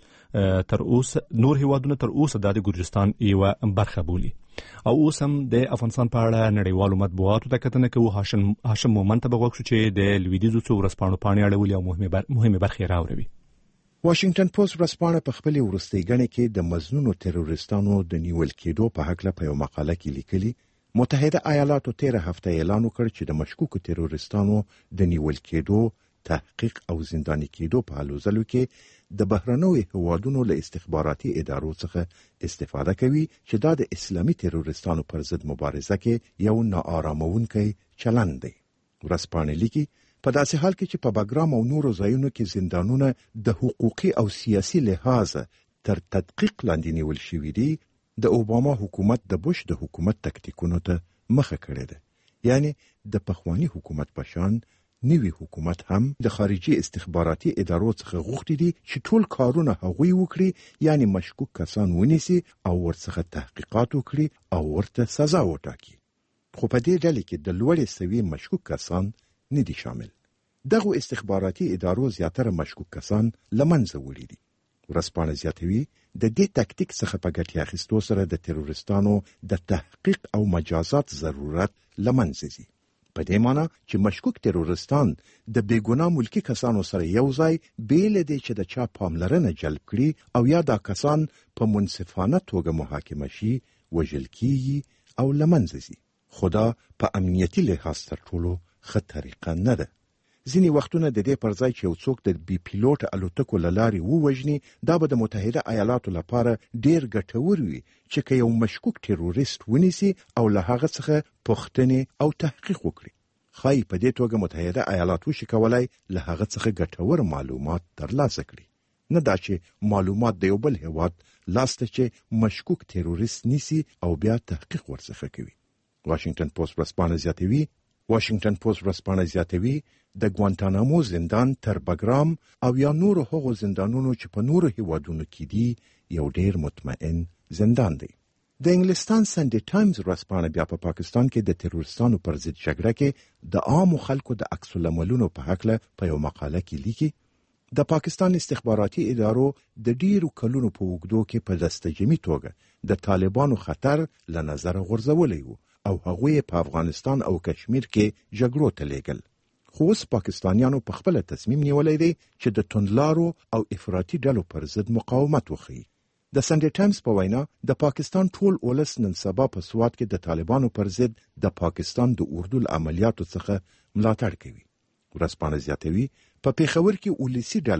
تر اوسه نور هیوادونه تر اوسه د ګورجستان یوه برخه بولي. او اوس هم د افغانستان په اړه نړیوالو مطبوعاتو ته کتنه کوو. هاشم هاشم مومن ته به غوږ شو چې د لویدیځو څو ورځپاڼو پاڼې اړولي او مهمې برخې راوړوي. واشنگټن پوسټ ورځپاڼه په خپلې وروستۍ ګڼې کې د مظنونو تروریستانو د نیول کېدو په هکله په یو مقاله کې لیکلي متحده ایالاتو تیره هفته اعلان وکړ چې د مشکوکو تروریستانو د نیول کېدو، تحقیق او زنداني کېدو په هلو ځلو کې د بهرنیو هیوادونو له استخباراتي ادارو څخه استفاده کوي چې دا د اسلامي تروریستانو پر ضد مبارزه کې یو ناآرامونکی چلند دی. ورځپاڼه لیکي په داسې حال کې چې په باګرام او نورو ځایونو کې زندانونه د حقوقي او سیاسي لحاظ تر تدقیق لاندې نیول شوي دي، د اوباما حکومت د بوش د حکومت تکتیکونو ته مخه کړې ده. یعنی د پخوانی حکومت په شان نوی حکومت هم د خارجي استخباراتي ادارو څخه غوښتي دي چې ټول کارونه هغوی وکړي، یعنی مشکوک کسان ونیسي او ورڅخه تحقیقات وکړي او ورته سزا وټاکي. خو په دې ډله کې د لوړې سوي مشکوک کسان نه دي شامل. دغه استخباراتي ادارو زیاتره مشکوک کسان لمنځه وړي دي. ورځپاڼه زیاتوي د دې تکتیک څخه په ګټه اخیستو سره د تروریستانو د تحقیق او مجازات ضرورت لمنځه ځي. په دې معنی چې مشکوک تروریستان د بیګناه ملکی کسانو سره یو ځای بیل دي چې د چا پاملرنه جلب کړي او یا دا کسان په منصفانه توګه محاکمه شي، وژل کیږي او لمنځه ځي. خدا په امنیتي لحاظ تر ټولو ښه طریقه نه ده. ځینې وختونه د دې پر ځای چې یو څوک د بي پیلوټ الوتکو له لارې ووژني، دا به د متحده ایالاتو لپاره ډیر ګټور وي چې که یو مشکوک تروریست ونیسي او له هغه څخه پوښتنې او تحقیق وکړي. ښایي په دې توګه متحده ایالات وشي کولای له هغه څخه ګټور معلومات ترلاسه کړي، نه دا چې معلومات د یو بل هیواد لاسته چې مشکوک تروریست نیسي او بیا تحقیق ورڅخه کوي. واشنگټن پوسټ ورځپاڼه زیاتوي واشنگټن پوسټ ورځپاڼه زیاتوي د ګوانتانامو زندان تر بګرام او یا نورو هغو زندانونو چې په نورو هیوادونو کې دي یو ډیر مطمئن زندان دی. د انګلستان سنډي ټایمز ورځپاڼه بیا په پاکستان کې د تروریستانو پر ضد جګړه کې د عامو خلکو د عکس العملونو په هکله په یو مقاله کې لیکي د پاکستان استخباراتي ادارو د ډیرو کلونو په اوږدو کې په دستجمي توګه د طالبانو خطر له نظر غورځولی وو او هغوی په افغانستان او کشمیر کې جګړو ته لیږل. خو اوس پاکستانیانو په خپل تصمیم نیولی دی چې د توندلارو او افراطي ډلو پر ضد مقاومت وکړي. د سنډي ټایمز په وینا د پاکستان ټول ولس نن سبا په سوات کې د طالبانو پر ضد د پاکستان د اردو عملیاتو څخه ملاتړ کوي. ورځپاڼه زیاتوي په پیښور کې ولسی ډلو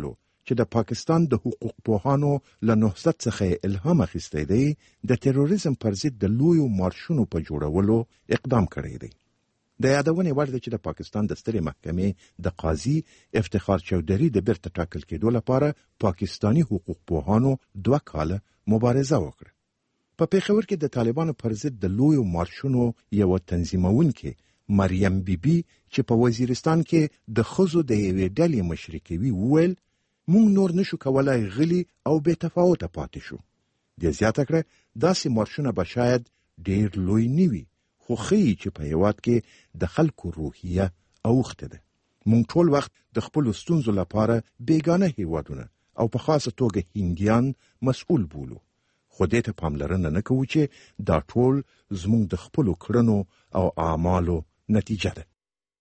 چې د پاکستان د حقوق پوهانو له نهضت څخه الهام اخیستی دی د تروریزم پر ضد د لویو مارشونو په جوړولو اقدام کړی دی. د یادونې وړ ده چې د پاکستان د سترې محکمې د قاضي افتخار چودهری د بیرته ټاکل کېدو لپاره پاکستانی حقوق پوهانو دوه کاله مبارزه وکړه. په پیښور کې د طالبانو پر ضد د لویو مارشونو یو تنظیمونکې مریم بیبي چې په وزیرستان کې د ښځو د یوې ډلې مشري کوي وویل مونږ نور نشو کولای غلي او بې تفاوته پاتې شو. د زیاته کړه داسې مارشونه به شاید ډېر لوی نه وي خو ښیي چې په هېواد کې د خلکو روحیه اوښته ده. مونږ ټول وخت د خپلو ستونزو لپاره بیګانه هېوادونه او په خاصه توګه هندیان مسؤل بولو، خو دې ته پاملرنه نه کوو چې دا ټول زموږ د خپلو کړنو او اعمالو نتیجه ده.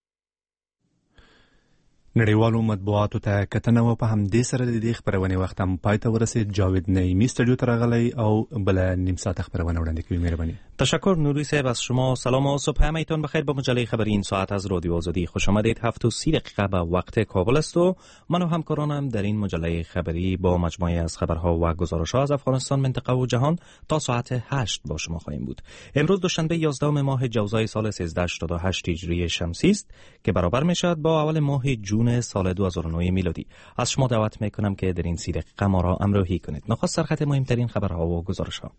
نړیوالو مطبوعاتو ته کتنه و په همدې سره د دې خبرونې وخت هم پای ته ورسید. جاوید نعیمی استودیو ته راغلی او بله نیم ساعت خبرونه وړاندې کوي. مهرباني. تشکر نوری صاحب از شما. سلام و صبح همه‌تان بخیر. با مجله خبری این ساعت از رادیو آزادی خوش آمدید. هفت و سی دقیقه به وقت کابل است و من و همکارانم در این مجله خبری با مجموعه از خبرها و گزارش‌ها از افغانستان، منطقه و جهان تا ساعت هشت با شما خواهیم بود. امروز دوشنبه یازدهم ماه جوزای سال سیزده هشتاد و هشت هجری شمسی است که برابر میشود با اول ماه جون سال دو هزار و نه میلادی. از شما دعوت میکنم که در این سی دقیقه ما را همراهی کنید. نخست سرخط مهمترین خبرها و گزارش‌ها.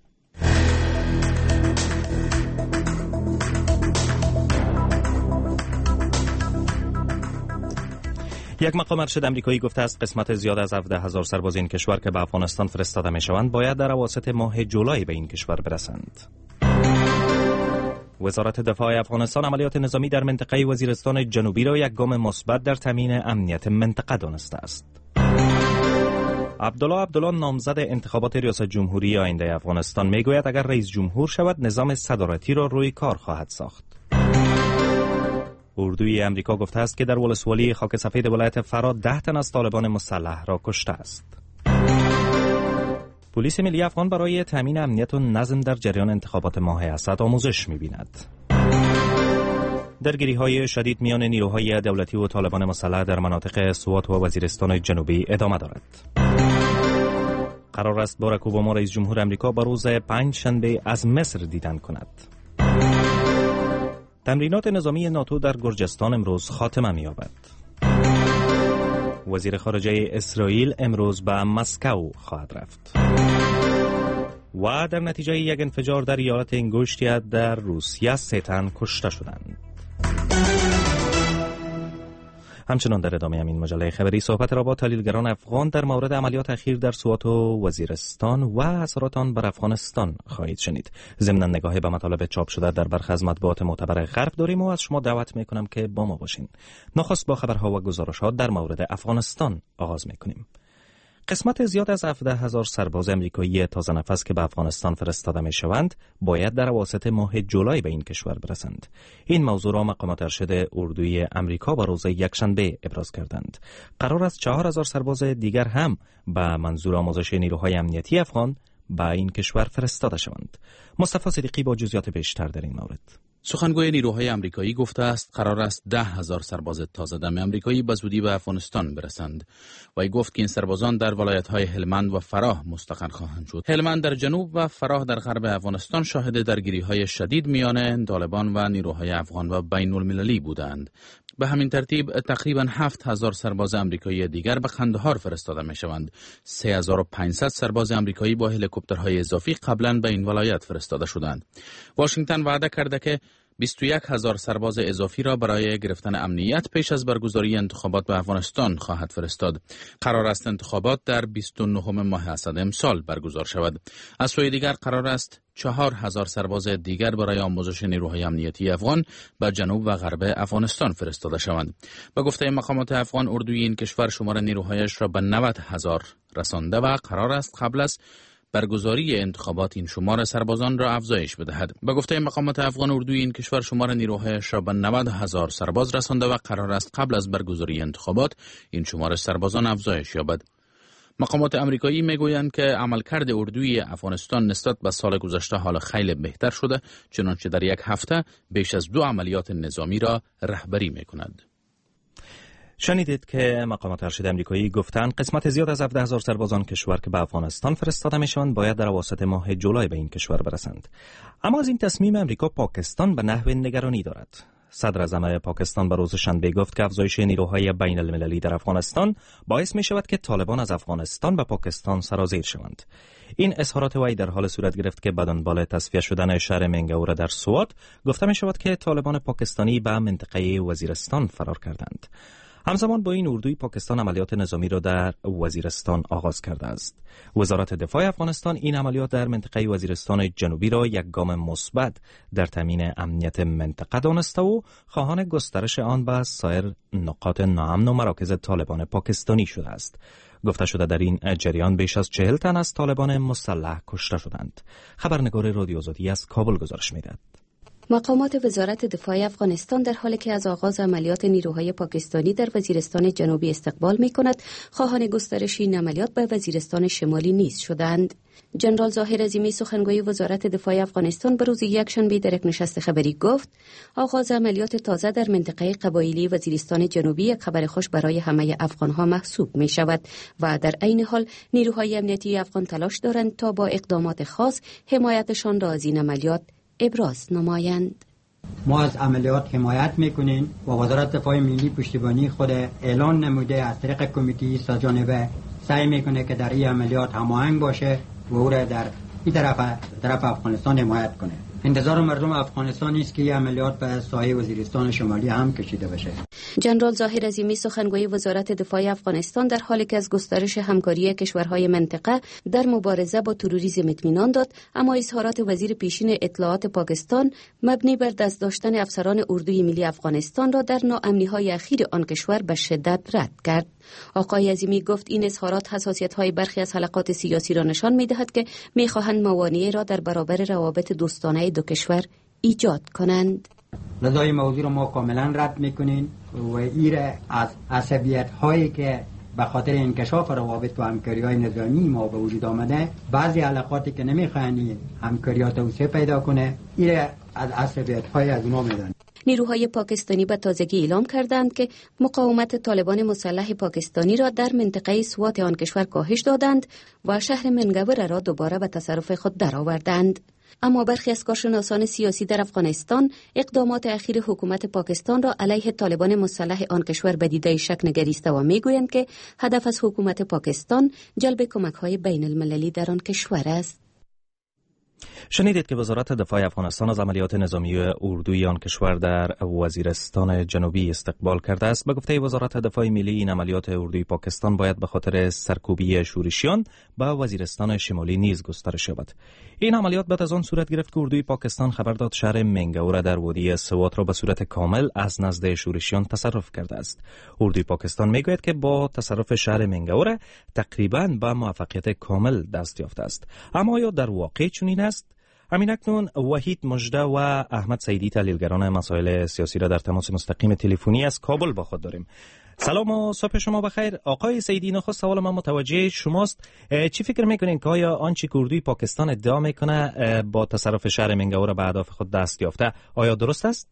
یک مقام ارشد امریکایی گفته است قسمت زیاد از هفده هزار سرباز این کشور که به افغانستان فرستاده میشوند باید در اواسط ماه جولای به این کشور برسند. وزارت دفاع افغانستان عملیات نظامی در منطقه وزیرستان جنوبی را یک گام مثبت در تامین امنیت منطقه دانسته است. عبدالله عبدالله نامزد انتخابات ریاست جمهوری آینده افغانستان میگوید اگر رئیس جمهور شود نظام صدارتی را روی کار خواهد ساخت. اردوی امریکا گفته است که در ولسوالی خاک سفید ولایت فرا ده تن از طالبان مسلح را کشته است. پلیس ملی افغان برای تامین امنیت و نظم در جریان انتخابات ماه اسد آموزش می‌بیند. درگیری‌های شدید میان نیروهای دولتی و طالبان مسلح در مناطق سوات و وزیرستان جنوبی ادامه دارد. قرار است باراک اوباما رئیس جمهور امریکا با روز پنج شنبه از مصر دیدن کند. تمرینات نظامی ناتو در گرجستان امروز خاتمه می‌یابد. وزیر خارجه اسرائیل امروز به مسکو خواهد رفت. و در نتیجه یک انفجار در ایالت انگوشتیا در روسیه سه تن کشته شدند. همچنان در ادامه همین مجله خبری صحبت را با تحلیلگران افغان در مورد عملیات اخیر در سوات و وزیرستان و اثرات آن بر افغانستان خواهید شنید. ضمن نگاهی به مطالب چاپ شده در برخی از مطبوعات معتبر غرب داریم و از شما دعوت میکنم که با ما باشین. نخست با خبرها و گزارش‌ها در مورد افغانستان آغاز میکنیم. قسمت زیاد از هفده هزار سرباز امریکایی تازه نفس که به افغانستان فرستاده می شوند باید در اواسط ماه جولای به این کشور برسند. این موضوع را مقامات ارشد اردوی امریکا با روز یکشنبه ابراز کردند. قرار است چهار هزار سرباز دیگر هم به منظور آموزش نیروهای امنیتی افغان به این کشور فرستاده شوند. مصطفی صدیقی با جزئیات بیشتر در این مورد. سخنگوی نیروهای آمریکایی گفته است قرار است ده هزار سرباز تازه دم آمریکایی به زودی به افغانستان برسند. وی گفت که این سربازان در ولایت‌های هلمند و فراه مستقر خواهند شد. هلمند در جنوب و فراه در غرب افغانستان شاهد درگیری‌های شدید میان طالبان و نیروهای افغان و بین المللی بودند. به همین ترتیب تقریباً هفت هزار سرباز آمریکایی دیگر به قندهار فرستاده می‌شوند. سه هزار و پانصد سرباز آمریکایی با هلیکوپترهای اضافی قبلاً به این ولایت فرستاده شدند. واشنگتن وعده کرده که بیست و یک هزار سرباز اضافی را برای گرفتن امنیت پیش از برگزاری انتخابات به افغانستان خواهد فرستاد. قرار است انتخابات در بیست و نهم ماه اسد امسال برگزار شود. از سوی دیگر قرار است چهار هزار سرباز دیگر برای آموزش نیروهای امنیتی افغان به جنوب و غرب افغانستان فرستاده شوند. به گفته مقامات افغان اردوی این کشور شمار نیروهایش را به نود هزار رسانده و قرار است قبل از برگزاری انتخابات این شمار سربازان را افزایش بدهد. به گفته مقامات افغان اردوی این کشور شمار نیروهایش را به نود هزار سرباز رسانده و قرار است قبل از برگزاری انتخابات این شمار سربازان افزایش یابد. مقامات آمریکایی میگویند که عملکرد اردوی افغانستان نسبت به سال گذشته حال خیلی بهتر شده، چنانچه در یک هفته بیش از دو عملیات نظامی را رهبری میکند. شنیدید که مقامات ارشد آمریکایی گفتند قسمت زیاد از هفده هزار سربازان کشور که به افغانستان فرستاده میشوند باید در اواسط ماه جولای به این کشور برسند. اما از این تصمیم آمریکا پاکستان به نحو نگرانی دارد. صدر اعظم پاکستان به روز شنبه گفت که افزایش نیروهای بین المللی در افغانستان باعث می شود که طالبان از افغانستان به پاکستان سرازیر شوند. این اظهارات وی در حال صورت گرفت که بدانبال تصفیه شدن شهر منگاورا در سوات گفته می شود که طالبان پاکستانی به منطقه وزیرستان فرار کردند. همزمان با این اردوی پاکستان عملیات نظامی را در وزیرستان آغاز کرده است. وزارت دفاع افغانستان این عملیات در منطقه وزیرستان جنوبی را یک گام مثبت در تامین امنیت منطقه دانسته و خواهان گسترش آن به سایر نقاط ناامن و مراکز طالبان پاکستانی شده است. گفته شده در این جریان بیش از چهل تن از طالبان مسلح کشته شدند. خبرنگار رادیو آزادی از کابل گزارش می‌دهد. مقامات وزارت دفاع افغانستان در حالی که از آغاز عملیات نیروهای پاکستانی در وزیرستان جنوبی استقبال می کند، خواهان گسترش این عملیات به وزیرستان شمالی نیز شدند. جنرال ظاهر عظیمی سخنگوی وزارت دفاع افغانستان به روز یکشنبه در یک نشست خبری گفت آغاز عملیات تازه در منطقه قبایلی وزیرستان جنوبی یک خبر خوش برای همه افغانها محسوب می شود و در عین حال نیروهای امنیتی افغان تلاش دارند تا با اقدامات خاص حمایتشان را از این عملیات ابراز نمایند. ما از عملیات حمایت میکنیم و وزارت دفاع ملی پشتیبانی خود اعلان نموده از طریق کمیته سه‌جانبه سعی میکنه که در این عملیات هماهنگ باشه و او را در این طرف طرف افغانستان حمایت کنه. انتظار مردم افغانستان است که این عملیات به ساحل وزیرستان شمالی هم کشیده بشه. جنرال ظاهر عظیمی سخنگوی وزارت دفاع افغانستان در حالی که از گسترش همکاری کشورهای منطقه در مبارزه با تروریسم اطمینان داد، اما اظهارات وزیر پیشین اطلاعات پاکستان مبنی بر دست داشتن افسران اردوی ملی افغانستان را در ناامنی‌های اخیر آن کشور به شدت رد کرد. آقای عظیمی گفت این اظهارات حساسیت‌های برخی از حلقات سیاسی را نشان می‌دهد که می‌خواهند موانعی را در برابر روابط دوستانه دو کشور ایجاد کنند. لذا این موضوع را ما کاملا رد می‌کنیم و این از عصبیت‌هایی که به خاطر انکشاف روابط و همکاری‌های نظامی ما به وجود آمده، بعضی حلقاتی که نمی‌خواهند همکاری‌ها توسعه پیدا کنه، این از عصبیت‌های از اونها می‌دانیم. نیروهای پاکستانی به تازگی اعلام کردند که مقاومت طالبان مسلح پاکستانی را در منطقه سوات آن کشور کاهش دادند و شهر منگاورا را دوباره به تصرف خود درآوردند. اما برخی از کارشناسان سیاسی در افغانستان اقدامات اخیر حکومت پاکستان را علیه طالبان مسلح آن کشور به دیده شک نگریسته و میگویند که هدف از حکومت پاکستان جلب کمک‌های بین المللی در آن کشور است. شنیدید که وزارت دفاع افغانستان از عملیات نظامی اردوی آن کشور در وزیرستان جنوبی استقبال کرده است. به گفته وزارت دفاع ملی این عملیات اردوی پاکستان باید به خاطر سرکوبی شورشیان به وزیرستان شمالی نیز گسترش یابد. این عملیات بعد از آن صورت گرفت که اردوی پاکستان خبر داد شهر منگاورا در وادی سوات را به صورت کامل از نزد شورشیان تصرف کرده است. اردوی پاکستان میگوید که با تصرف شهر منگاورا تقریباً به موفقیت کامل دست یافته است. اما آیا در واقع چنین است؟ همین اکنون وحید مژده و احمد سیدی تحلیلگران مسائل سیاسی را در تماس مستقیم تلفنی از کابل با خود داریم. سلام و صبح شما بخیر. آقای سیدی، نخست سوال من متوجه شماست. چی فکر میکنین که آیا آنچه که اردوی پاکستان ادعا میکنه با تصرف شهر منگاورا به اهداف خود دست یافته آیا درست است؟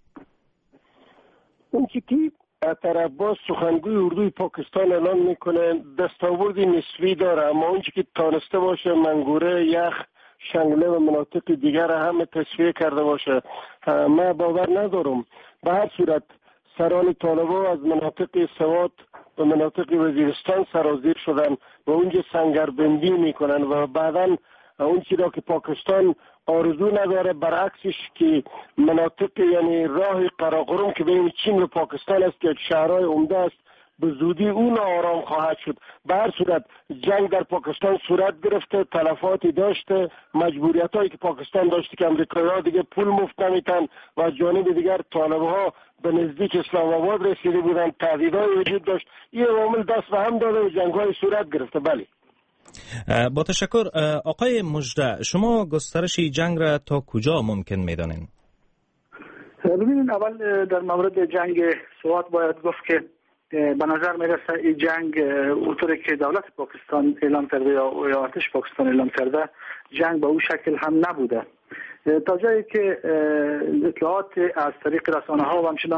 اون چی که طرف باز سخنگوی اردوی پاکستان اعلان میکنه دستاورد نسبی داره، اما اون چی که تانسته باشه منگوره، یخ، شنگله و مناطق دیگر همه تصفیه کرده باشه، من باور ندارم. به هر صورت سران طالبان از مناطق سوات و مناطق وزیرستان سرازیر شدن و اونجا سنگربندی میکنن و بعدا اون چیزا که پاکستان آرزو نداره برعکسش که مناطق یعنی راه قراقرم که بین چین و پاکستان است که شهرهای عمده است به زودی اون آرام خواهد شد. به هر صورت جنگ در پاکستان صورت گرفته، تلفاتی داشته، مجبوریت هایی که پاکستان داشته که امریکایی ها دیگه پول مفت نمیتن و از جانب دیگر طالب ها به نزدیک اسلام آباد رسیده بودن، تهدیدهای وجود داشت. این عوامل دست به هم داده و جنگ های صورت گرفته. بله، با تشکر. آقای مژده، شما گسترش جنگ را تا کجا ممکن میدانین؟ ببینید، اول در مورد جنگ سوات باید گفت که به نظر میرسه این جنگ اونطوری که دولت پاکستان اعلام کرده یا ارتش پاکستان اعلام کرده جنگ به اون شکل هم نبوده. تا جایی که اطلاعات از طریق رسانه ها و همچنان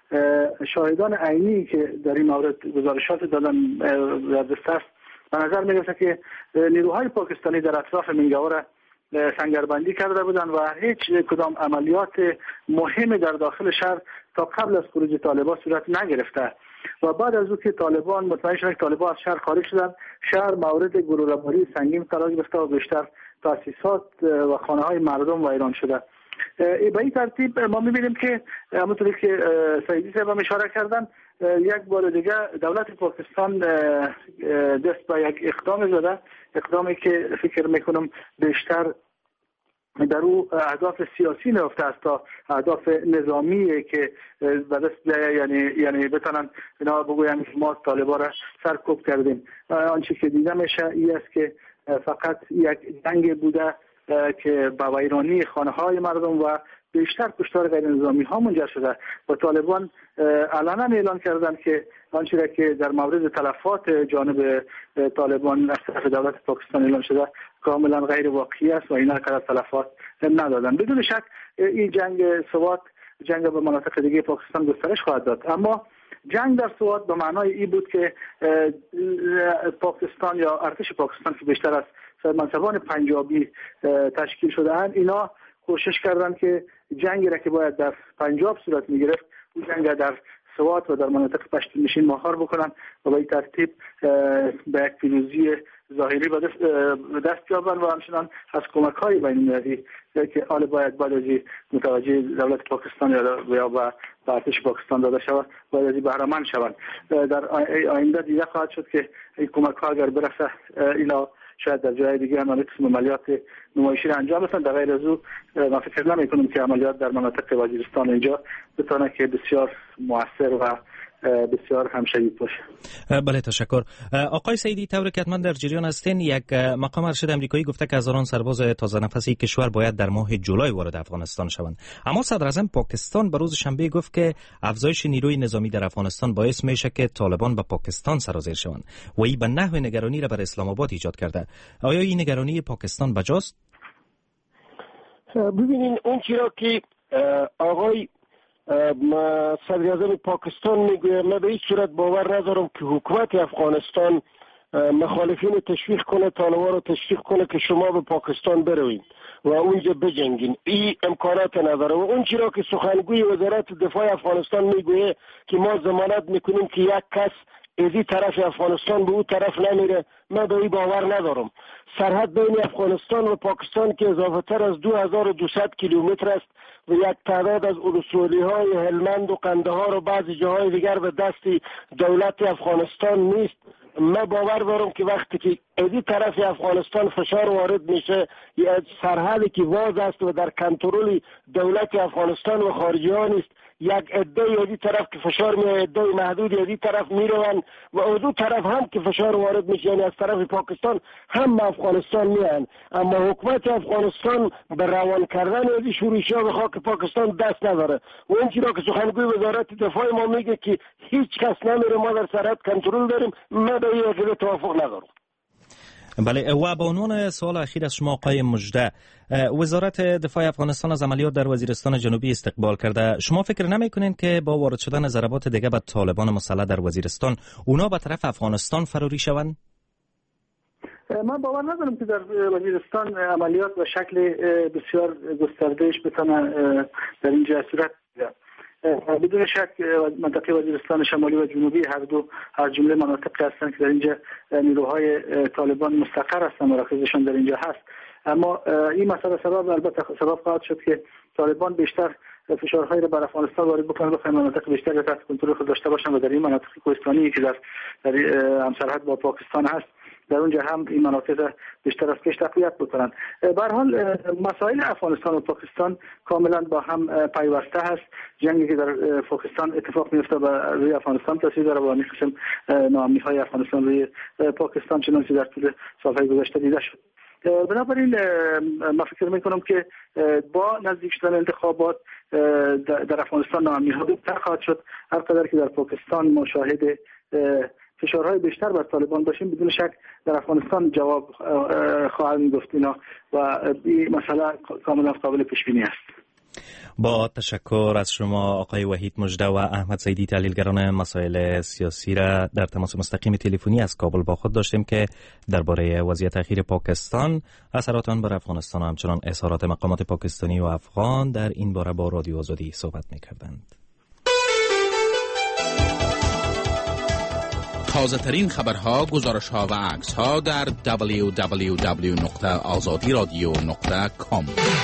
شاهدان عینی که در این مورد گزارشات دادن در دست است، به نظر میرسه که نیروهای پاکستانی در اطراف منگوره سنگربندی کرده بودند و هیچ کدام عملیات مهم در داخل شهر تا قبل از خروج طالبان صورت نگرفته و بعد از او که طالبان مطمئن شدند که طالبان از شهر خارج شدند، شهر مورد گلوله‌باری سنگین قرار گرفته و بیشتر تاسیسات و خانه‌های مردم ویران شده. به این ترتیب ما می‌بینیم که همونطوری که سعیدی صاحب اشاره کردن، یک بار دیگه دولت پاکستان دست به یک اقدام زده، اقدامی که فکر میکنم بیشتر در او اهداف سیاسی نهفته است تا اهداف نظامی که به دست بیاید، یعنی یعنی بتونن اینا بگویند ما طالبان را سرکوب کردیم. آنچه که دیده میشه این است که فقط یک جنگ بوده که با ویرانی خانه های مردم و بیشتر کشتار غیر نظامی ها منجر شده و طالبان علنا اعلان کردند که آنچه که در مورد تلفات جانب طالبان از طرف دولت پاکستان اعلان شده کاملا غیر واقعی است و اینا که تلفات ندادن. بدون شک این جنگ سوات، جنگ به مناطق دیگه پاکستان گسترش خواهد داد، اما جنگ در سوات به معنای این بود که پاکستان یا ارتش پاکستان که بیشتر از منصبان پنجابی تشکیل شده اند، اینا کوشش کردند که جنگی را که باید در پنجاب صورت میگرفت اون جنگ در سوات و در مناطق پشتونشین مهار بکنن و به این ترتیب به یک پیروزی ظاهری به دست, دست یابند و همچنان از کمک های بین المللی که حال باید بعد از متوجه دولت پاکستان یا به ارتش پاکستان داده شود باید از بهره مند شوند. در آینده دیده خواهد شد که این کمک ها اگر برسه اینا شاید در جای دیگه هم قسم عملیات نمایشی را انجام بدن. در غیر از او من فکر نمی‌کنم که عملیات در مناطق وزیرستان اینجا بتونه که بسیار مؤثر و بسیار همشهید باشه. بله تشکر. آقای سعیدی، طور که حتما در جریان هستین، یک مقام ارشد آمریکایی گفته که هزاران سرباز تازه نفسی کشور باید در ماه جولای وارد افغانستان شوند. اما صدر اعظم پاکستان به روز شنبه گفت که افزایش نیروی نظامی در افغانستان باعث میشه که طالبان به پاکستان سرازیر شوند و این به نحو نگرانی را بر اسلام آباد ایجاد کرده. آیا این نگرانی پاکستان بجاست؟ ببینین اون چیزی که آقای صدر اعظم پاکستان میگوید، من به هیچ صورت باور ندارم که حکومت افغانستان مخالفین تشویق کنه، طالبان رو تشویق کنه که شما به پاکستان بروید و اونجا بجنگین. این امکانات نداره. و اون چیزی که سخنگوی وزارت دفاع افغانستان میگوید که ما ضمانت میکنیم که یک کس از این طرف افغانستان به اون طرف نمیره، من به این باور ندارم. سرحد بین افغانستان و پاکستان که اضافه تر از دو هزار و دویست کیلومتر است و یک تعداد از ولسوالی های هلمند و قندهار و بعضی جاهای دیگر به دست دولت افغانستان نیست. من باور دارم که وقتی که از این طرف افغانستان فشار وارد میشه، یا سرحدی که باز است و در کنترل دولت افغانستان و خارجی ها نیست، یک عده از این طرف که فشار میاد، عده محدودی از این طرف میروند و از اون طرف هم که فشار وارد میشه، یعنی از طرف پاکستان هم به افغانستان میان. اما حکومت افغانستان به روان کردن از این شورش ها به خاک پاکستان دست نداره. و این چیزا که سخنگوی وزارت دفاع ما میگه که هیچ کس نمیره، ما در سرحد کنترل داریم، من به این عقیده توافق ندارم. بله، و به عنوان سوال اخیر از شما آقای مجده، وزارت دفاع افغانستان از عملیات در وزیرستان جنوبی استقبال کرده. شما فکر نمی‌کنین که با وارد شدن ضربات دیگه به طالبان مسلح در وزیرستان اونا به طرف افغانستان فراری شوند؟ من باور ندارم که در وزیرستان عملیات به شکل بسیار گستردهش بتونه در اینجا صورت بگیره. بدون شک منطقه وزیرستان شمالی و جنوبی هر دو هر جمله مناطق هستند که در اینجا نیروهای طالبان مستقر هستند، مراکزشان در اینجا هست. اما این مسئله سبب البته سبب خواهد شد که طالبان بیشتر فشارهایی را بر افغانستان وارد بکنند، بخواهند مناطق بیشتر تحت کنترل خود داشته باشند و در این مناطق کوهستانی که در در همسرحد با پاکستان هست، در اونجا هم این مناطق بیشتر از پیش تقویت بکنند. به هر حال مسائل افغانستان و پاکستان کاملا با هم پیوسته هست. جنگی که در پاکستان اتفاق میفته به روی افغانستان تاثیر داره و می‌خواستم ناامنی‌های افغانستان روی پاکستان چنانچه در طول سال‌های گذشته دیده شد. بنابراین من فکر میکنم که با نزدیک شدن انتخابات در افغانستان ناامنی‌ها بیشتر خواهد شد. هر قدر که در پاکستان ما شاهد فشارهای بیشتر بر طالبان باشیم، بدون شک در افغانستان جواب خواهند گفت اینا و این مسئله کاملا قابل پیش بینی است. با تشکر از شما آقای وحید مژده و احمد سیدی، تحلیلگران مسائل سیاسی را در تماس مستقیم تلفنی از کابل با خود داشتیم که درباره وضعیت اخیر پاکستان، اثرات آن بر افغانستان و همچنان اظهارات مقامات پاکستانی و افغان در این باره با رادیو آزادی صحبت می‌کردند. تازه ترین خبرها، گزارش‌ها و عکس‌ها در دبلیو دبلیو دبلیو نقطه آزادی رادیو نقطه کام.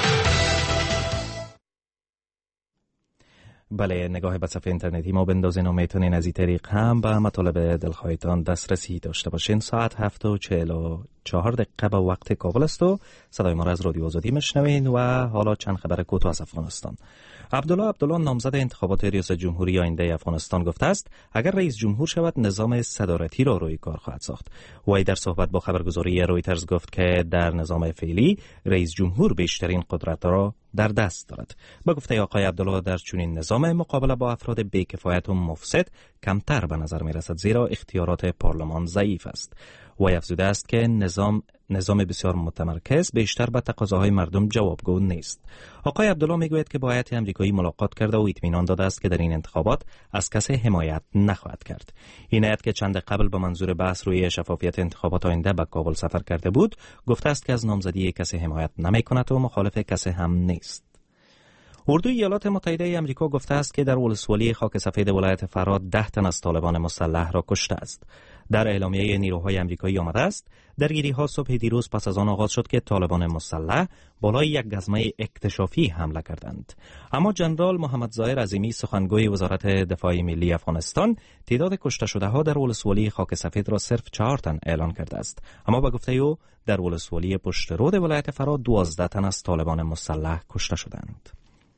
بله، نگاه به صفحه اینترنتی ما بندازین و میتونین از این طریق هم به مطالب دلخواهتان دسترسی داشته باشین. ساعت هفت و چهل و چهار دقیقه به وقت کابل است و صدای ما را از رادیو آزادی میشنوین. و حالا چند خبر کوتاه از افغانستان. عبدالله عبدالله، نامزد انتخابات ریاست جمهوری آینده افغانستان، گفته است اگر رئیس جمهور شود نظام صدارتی را روی کار خواهد ساخت. وی در صحبت با خبرگزاری رویترز گفت که در نظام فعلی رئیس جمهور بیشترین قدرت را در دست دارد. با گفته آقای عبدالله در چنین نظام مقابله با افراد بی‌کفایت و مفسد کمتر به نظر می رسد، زیرا اختیارات پارلمان ضعیف است. وی افزوده است که نظام نظام بسیار متمرکز بیشتر به تقاضاهای مردم جوابگو نیست. آقای عبدالله میگوید که با هیئت آمریکایی ملاقات کرده و اطمینان داده است که در این انتخابات از کسی حمایت نخواهد کرد. این هیئت که چند قبل به منظور بحث روی شفافیت انتخابات آینده به کابل سفر کرده بود، گفته است که از نامزدی کسی حمایت نمی‌کند و مخالف کسی هم نیست. اردوی ایالات متحده آمریکا گفته است که در ولسوالی خاک سفید ولایت فرات ده تن از طالبان مسلح را کشته است. در اعلامیه نیروهای آمریکایی آمده است درگیری‌ها صبح دیروز پس از آن آغاز شد که طالبان مسلح بالای یک گزمه اکتشافی حمله کردند. اما جنرال محمد ظاهر عظیمی، سخنگوی وزارت دفاع ملی افغانستان، تعداد کشته شده ها در ولسوالی خاک سفید را صرف چهار تن اعلان کرده است. اما به گفته او در ولسوالی پشت رود ولایت فرات دوازده تن از طالبان مسلح کشته شدند.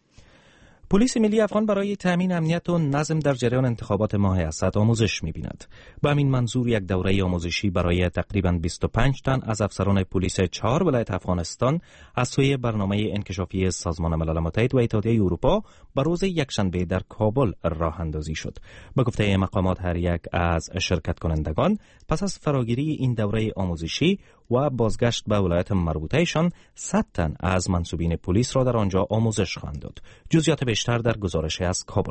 پلیس ملی افغان برای تامین امنیت و نظم در جریان انتخابات ماه اسد آموزش می‌بیند. به همین منظور یک دوره آموزشی برای تقریباً بیست و پنج تن از افسران پلیس چهار ولایت افغانستان از سوی برنامه انکشافی سازمان ملل متحد و اتحادیه اروپا بر روز یکشنبه در کابل راه اندازی شد. به گفته مقامات هر یک از شرکت کنندگان پس از فراگیری این دوره آموزشی و بازگشت به ولایت مربوطهشان صد تن از منصوبین پلیس را در آنجا آموزش خواهند داد. جزئیات بیشتر در گزارش از کابل.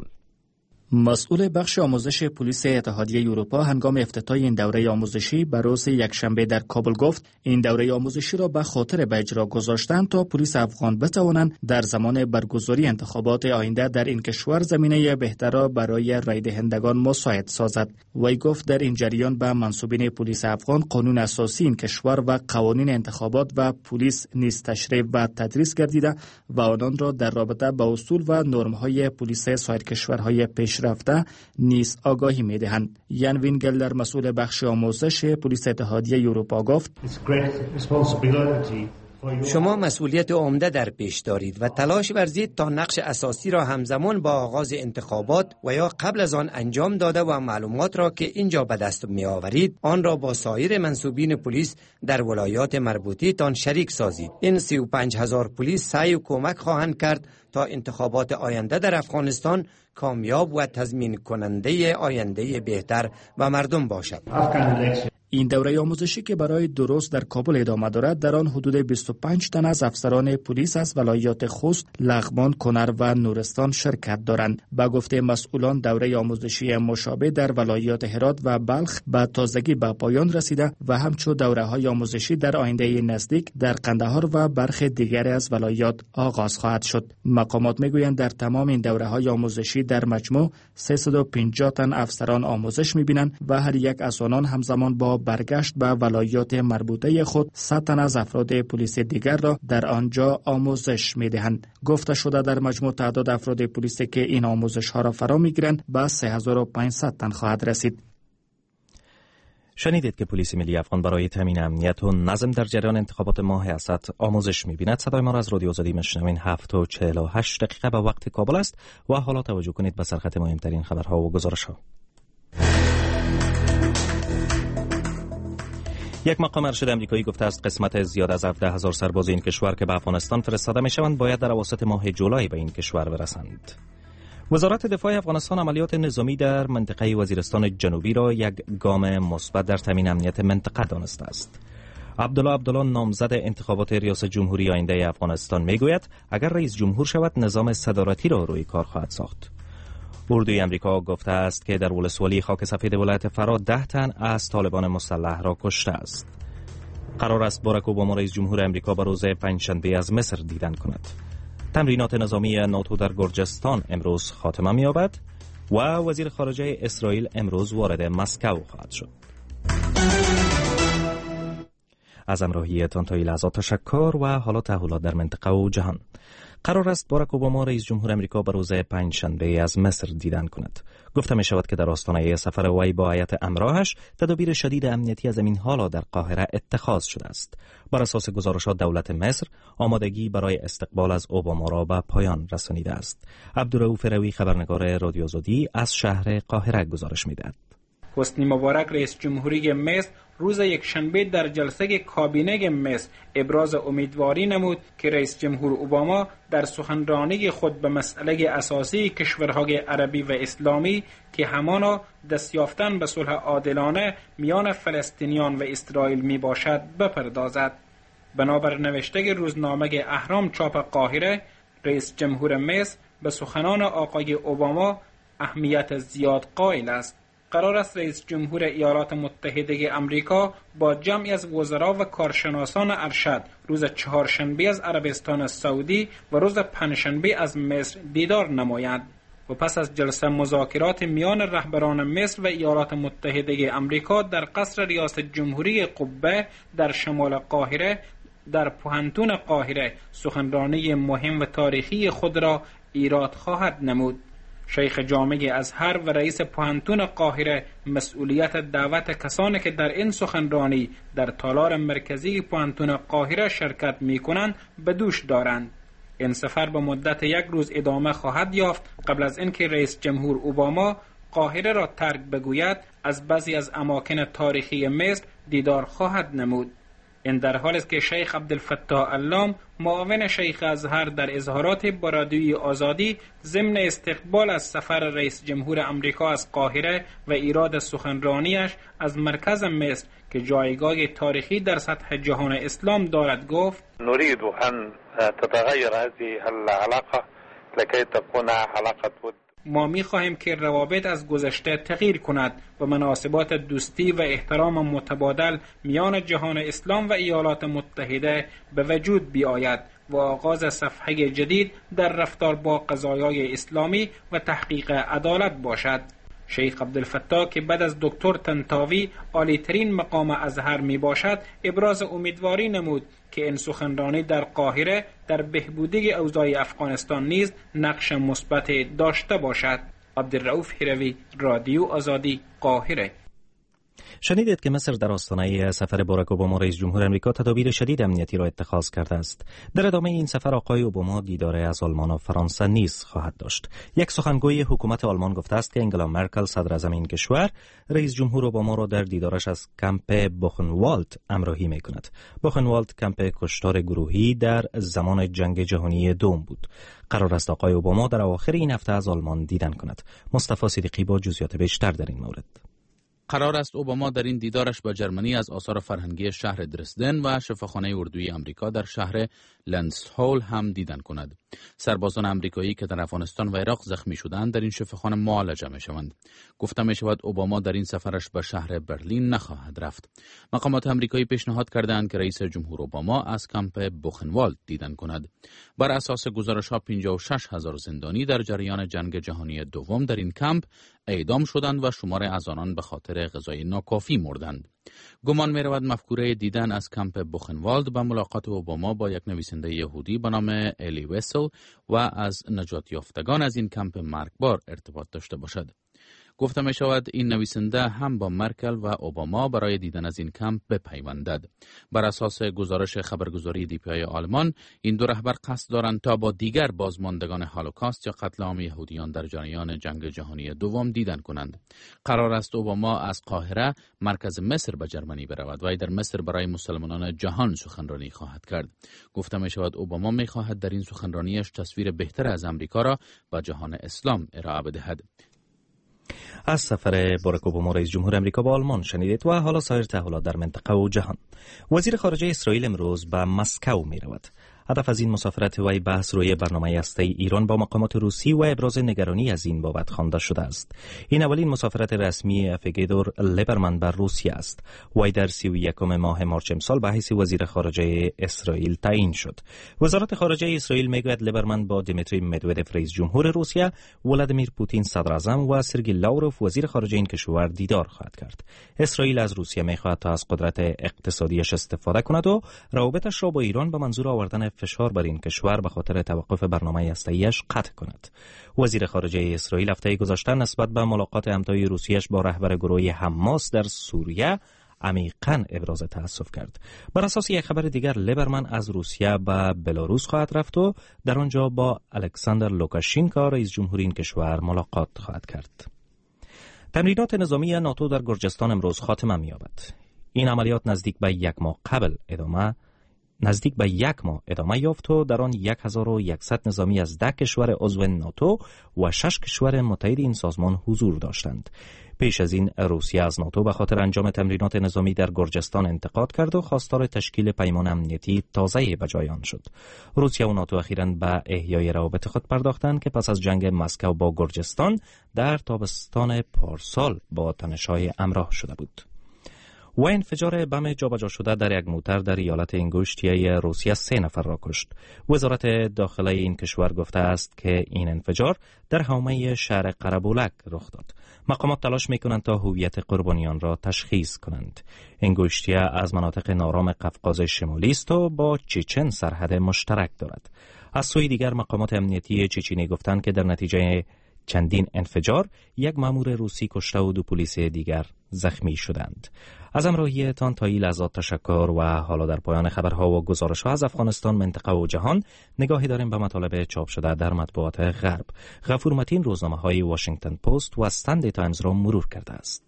مسئول بخش آموزش پلیس اتحادیه اروپا هنگام افتتاح این دوره آموزشی بر روز یکشنبه در کابل گفت این دوره آموزشی را به خاطر به اجرا گذاشتند تا پلیس افغان بتوانند در زمان برگزاری انتخابات آینده در این کشور زمینه بهتر را برای رای دهندگان مساعد سازد. وی گفت در این جریان به منصوبین پلیس افغان قانون اساسی این کشور و قوانین انتخابات و پلیس نیز تشریح و تدریس گردیده و آنان را در رابطه با اصول و نرم‌های پلیس سایر کشورهای پیش رفته نیز آگاهی می‌دهند. یان وینگلر، مسئول بخش آموزش پلیس اتحادیه اروپا گفت شما مسئولیت عمده در پیش دارید و تلاش ورزید تا نقش اساسی را همزمان با آغاز انتخابات و یا قبل از آن انجام داده و معلومات را که اینجا به دست می آورید آن را با سایر منصوبین پلیس در ولایات مربوطه تان شریک سازید. این سی و پنج هزار پلیس سعی و کمک خواهند کرد تا انتخابات آینده در افغانستان کامیاب و تضمین کننده آینده بهتر و مردم باشد. این دوره آموزشی که برای دو روز در کابل ادامه دارد در آن حدود بیست و پنج تن از افسران پلیس از ولایات خوست، لغمان، کنر و نورستان شرکت دارند. با گفته مسئولان دوره آموزشی مشابه در ولایات هرات و بلخ به تازگی به پایان رسیده و همچون دوره‌های آموزشی در آینده نزدیک در قندهار و برخی دیگر از ولایات آغاز خواهد شد. مقامات میگویند در تمام این دوره‌های آموزشی در مجموع سیصد و پنجاه تن افسران آموزش می‌بینند و هر یک از آنان همزمان با برگشت به ولایات مربوطه خود صد تن از افراد پلیس دیگر را در آنجا آموزش می‌دهند. گفته شده در مجموع تعداد افراد پلیسی که این آموزش ها را فرا می‌گیرند به سه هزار و پانصد تن خواهد رسید. شنیدید که پلیس ملی افغان برای تامین امنیت و نظم در جریان انتخابات ماه اسد آموزش می‌بیند. صدای ما را از رادیو آزادی میشنوین. هفت و چهل و هشت دقیقه به وقت کابل است و حالا توجه کنید به سرخط مهمترین خبرها و گزارش‌ها. یک مقام ارشد امریکایی گفته است قسمت زیاد از هفده هزار سرباز این کشور که به افغانستان فرستاده میشوند باید در اواسط ماه جولای به این کشور برسند. وزارت دفاع افغانستان عملیات نظامی در منطقه وزیرستان جنوبی را یک گام مثبت در تامین امنیت منطقه دانسته است. عبدالله عبدالله نامزد انتخابات ریاست جمهوری آینده افغانستان میگوید اگر رئیس جمهور شود نظام صدارتی را روی کار خواهد ساخت. اردوی امریکا گفته است که در ولسوالی خاک سفید ولایت فرا ده تن از طالبان مسلح را کشته است. قرار است باراک اوباما رئیس جمهور امریکا به روز پنجشنبه از مصر دیدن کند. تمرینات نظامی ناتو در گرجستان امروز خاتمه می‌یابد و وزیر خارجه اسرائیل امروز وارد مسکو خواهد شد. از همراهیتان تا این لحظات تشکر و حالا تحولات در منطقه و جهان. قرار است باراک اوباما رئیس جمهور امریکا به روز پنجشنبه از مصر دیدن کند. گفته می شود که در آستانه سفر وی با هیئت همراهش تدابیر شدید امنیتی از این حالا در قاهره اتخاذ شده است. بر اساس گزارشات دولت مصر آمادگی برای استقبال از اوباما را به پایان رسانیده است. عبدالرؤوف روی خبرنگار رادیو آزادی از شهر قاهره گزارش می‌دهد. حسنی مبارک رئیس جمهوری مصر روز یکشنبه در جلسه کابینه مصر ابراز امیدواری نمود که رئیس جمهور اوباما در سخنرانی خود به مسئله اساسی کشورهای عربی و اسلامی که همانا دست یافتن به صلح عادلانه میان فلسطینیان و اسرائیل می باشد بپردازد. بنابر نوشته روزنامه اهرام چاپ قاهره، رئیس جمهور مصر به سخنان آقای اوباما اهمیت زیاد قائل است. قرار است رئیس جمهور ایالات متحده امریکا با جمعی از وزرا و کارشناسان ارشد روز چهارشنبه از عربستان سعودی و روز پنجشنبه از مصر دیدار نمایند و پس از جلسه مذاکرات میان رهبران مصر و ایالات متحده امریکا در قصر ریاست جمهوری قبه در شمال قاهره در پوهنتون قاهره سخنرانی مهم و تاریخی خود را ایراد خواهد نمود. شیخ جامع ازهر و رئیس پوهنتون قاهره مسئولیت دعوت کسانی که در این سخنرانی در تالار مرکزی پوهنتون قاهره شرکت می کنند به دوش دارند. این سفر به مدت یک روز ادامه خواهد یافت قبل از اینکه رئیس جمهور اوباما قاهره را ترک بگوید از بعضی از اماکن تاریخی مصر دیدار خواهد نمود. این در حالی است که شیخ عبدالفتاح علام معاون شیخ ازهر در اظهارات با رادیوی آزادی ضمن استقبال از سفر رئیس جمهور امریکا از قاهره و ایراد سخنرانیش از مرکز مصر که جایگاه تاریخی در سطح جهان اسلام دارد گفت: نريد ان تتغير هذه العلاقه لكي تكون علاقه ود. ما می خواهیم که روابط از گذشته تغییر کند و مناسبات دوستی و احترام متبادل میان جهان اسلام و ایالات متحده به وجود بیاید و آغاز صفحه جدید در رفتار با قضایای اسلامی و تحقیق عدالت باشد. شیخ عبدالفتاح که بعد از دکتر طنطاوی عالی ترین مقام ازهر می باشد ابراز امیدواری نمود که این سخنرانی در قاهره در بهبودی اوضاع افغانستان نیز نقش مثبت داشته باشد. عبدالرؤوف هروی، رادیو آزادی، قاهره. شنیدید که مصر در آستانه سفر باراک اوباما رئیس جمهور امریکا تدابیر شدید امنیتی را اتخاذ کرده است. در ادامه این سفر آقای اوباما دیدار از آلمان و فرانسه نیز خواهد داشت. یک سخنگوی حکومت آلمان گفته است که انگلا مرکل صدر اعظم این کشور رئیس جمهور اوباما را در دیدارش از کمپ بوخنوالد همراهی می‌کند. بوخنوالد کمپ کشتار گروهی در زمان جنگ جهانی دوم بود. قرار است آقای اوباما در اواخر این هفته از آلمان دیدن کند. مصطفی صدیقی با جزئیات بیشتر در این مورد. قرار است اوباما در این دیدارش با جرمنی از آثار فرهنگی شهر درزدن و شفاخانه اردوی آمریکا در شهر لندسهول هم دیدن کند. سربازان آمریکایی که در افغانستان و عراق زخمی شدند در این شفاخانه معالجه می‌شوند. گفته می‌شود اوباما در این سفرش به شهر برلین نخواهد رفت. مقامات آمریکایی پیشنهاد کردند که رئیس جمهور اوباما از کمپ بوخنوالد دیدن کند. بر اساس گزارش‌ها پنجاه و شش هزار زندانی در جریان جنگ جهانی دوم در این کمپ اعدام شدند و شمار از آنان به خاطر غذای ناکافی مردند. گمان می رود مفکوره دیدن از کمپ بوخنوالد با ملاقات اوباما با یک نویسنده یهودی به نام الی وسل و از نجات یافتگان از این کمپ مرگبار ارتباط داشته باشد. گفته می شود این نویسنده هم با مرکل و اوباما برای دیدن از این کمپ بپیوندد. بر اساس گزارش خبرگزاری دی پی آی آلمان، این دو رهبر قصد دارند تا با دیگر بازماندگان هولوکاست یا قتل عام یهودیان در جریان جنگ جهانی دوم دیدن کنند. قرار است اوباما از قاهره مرکز مصر به جرمنی برود و در مصر برای مسلمانان جهان سخنرانی خواهد کرد. گفته می شود اوباما می خواهد در این سخنرانیش تصویر بهتر از امریکا را به جهان اسلام ارائه بدهد. از سفر باراک اوباما رئیس جمهور آمریکا به آلمان شنیدید و حالا سایر تحولات در منطقه و جهان. وزیر خارجه اسرائیل امروز به مسکو می رود. هدف از این مسافرت وی بحث روی برنامه هسته‌ای ایران با مقامات روسی و ابراز نگرانی از این بابت خوانده شده است. این اولین مسافرت رسمی افیگدور لیبرمن بر روسیه است. وی در سی و یکم ماه مارچ امسال به حیث وزیر خارجه اسرائیل تعیین شد. وزارت خارجه اسرائیل میگوید لیبرمن با دیمیتری مدودف رئیس جمهور روسیه، ولادیمیر پوتین صدر اعظم و سرگئی لاوروف وزیر خارجه این کشور دیدار خواهد کرد. اسرائیل از روسیه میخواهد تا از قدرت اقتصادیش استفاده کند و روابطش را با ایران به منظور آوردن فشار بر این کشور به خاطر توقف برنامه هسته‌ایش قطع کند. وزیر خارجه اسرائیل هفته گذشته نسبت به ملاقات همتای روسیه‌اش با رهبر گروه حماس در سوریه عمیقاً ابراز تأسف کرد. بر اساس یک خبر دیگر لیبرمن از روسیه به بلاروس خواهد رفت و در آنجا با الکساندر لوکاشینکو رئیس جمهور این کشور ملاقات خواهد کرد. تمرینات نظامی ناتو در گرجستان امروز خاتمه می‌یابد. این عملیات نزدیک به یک ماه قبل ادامه نزدیک به یک ماه ادامه یافت و در آن هزار و صد نظامی از ده کشور عضو ناتو و شش کشور متحد این سازمان حضور داشتند. پیش از این روسیه از ناتو به خاطر انجام تمرینات نظامی در گرجستان انتقاد کرد و خواستار تشکیل پیمان امنیتی تازه‌ای به جای آن شد. روسیه و ناتو اخیراً به احیای روابط خود پرداختند که پس از جنگ مسکو با گرجستان در تابستان پارسال با تنش‌های همراه شده بود. و انفجار بم جابجا شده در یک موتر در ایالت انگوشتیه روسیه سه نفر را کشت. وزارت داخلی این کشور گفته است که این انفجار در حومه شهر قربولک رخ داد. مقامات تلاش میکنند تا هویت قربانیان را تشخیص کنند. انگوشتیه از مناطق نارام قفقاز شمالی است و با چچن سرحد مشترک دارد. از سوی دیگر مقامات امنیتی چچنی گفتند که در نتیجه چندین انفجار یک مأمور روسی کشته و دو پلیس دیگر زخمی شدند. از همراهیتان تا این لحظات تشکر و حالا در پایان خبرها و گزارش‌ها از افغانستان، منطقه و جهان نگاهی داریم به مطالب چاپ شده در مطبوعات غرب. غفور متین روزنامه‌های واشنگتن پست و ساندی تایمز را مرور کرده است.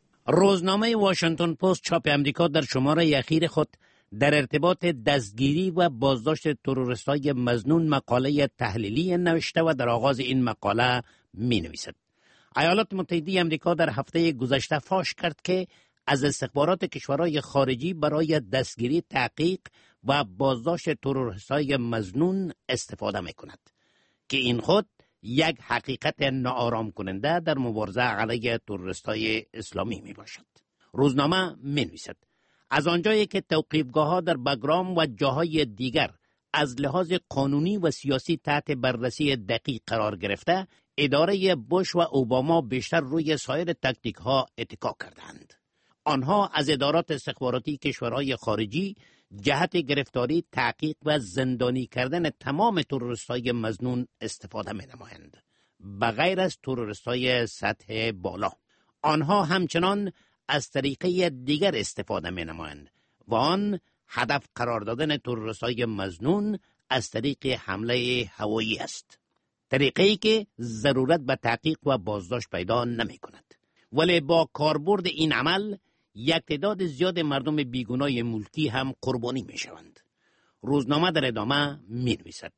روزنامه واشنگتن پست چاپ امریکا در شماره اخیر خود در ارتباط دستگیری و بازداشت تروریست‌های مظنون مقاله تحلیلی نوشته و در آغاز این مقاله می‌نویسد: ایالات متحده آمریکا در هفته گذشته فاش کرد که از استخبارات کشورهای خارجی برای دستگیری، تحقیق و بازداشت تروریست‌های مظنون استفاده می‌کند که این خود یک حقیقت ناآرام کننده در مبارزه علیه تروریست‌های اسلامی میباشد. روزنامه می‌نویسد: از آنجایی که توقیفگاه‌ها در بگرام و جاهای دیگر از لحاظ قانونی و سیاسی تحت بررسی دقیق قرار گرفته، اداره بوش و اوباما بیشتر روی سایر تاکتیک‌ها اتکا کردند. آنها از ادارات استخباراتی کشورهای خارجی جهت گرفتاری، تحقیق و زندانی کردن تمام تروریست‌های مظنون استفاده می‌نمایند، بغیر از تروریست‌های سطح بالا. آنها همچنان از طریقه دیگر استفاده می‌نمایند و آن هدف قرار دادن تروریست‌های مظنون از طریق حمله هوایی است. طریقه‌ای که ضرورت به تحقیق و بازداشت پیدا نمی‌کند. ولی با کاربرد این عمل یک تعداد زیاد مردم بیگناه ملکی هم قربانی می‌شوند. روزنامه در ادامه می‌نویسد: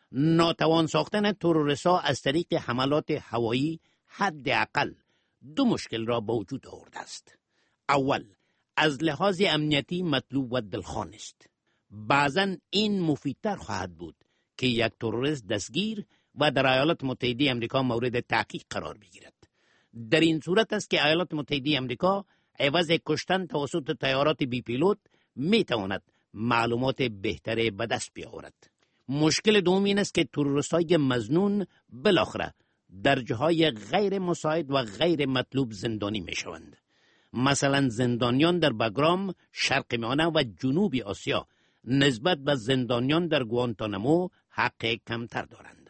ناتوان ساختن تروریست‌ها از طریق حملات هوایی حداقل دو مشکل را به وجود آورده است. اول، از لحاظ امنیتی مطلوب و دلخواه است. بعضاً این مفیدتر خواهد بود که یک تروریست دستگیر و در ایالات متحده آمریکا مورد تحقیق قرار بگیرد. در این صورت است که ایالات متحده آمریکا عوض کشتن توسط طیارات بی پیلوت می تواند معلومات بهتری به دست بیاورد. مشکل دوم این است که تروریست‌های مظنون بالاخره در جاهای غیر مساعد و غیر مطلوب زندانی می شوند. مثلا زندانیان در بگرام، شرق میانه و جنوب آسیا نسبت به زندانیان در گوانتانامو حق کمتر دارند.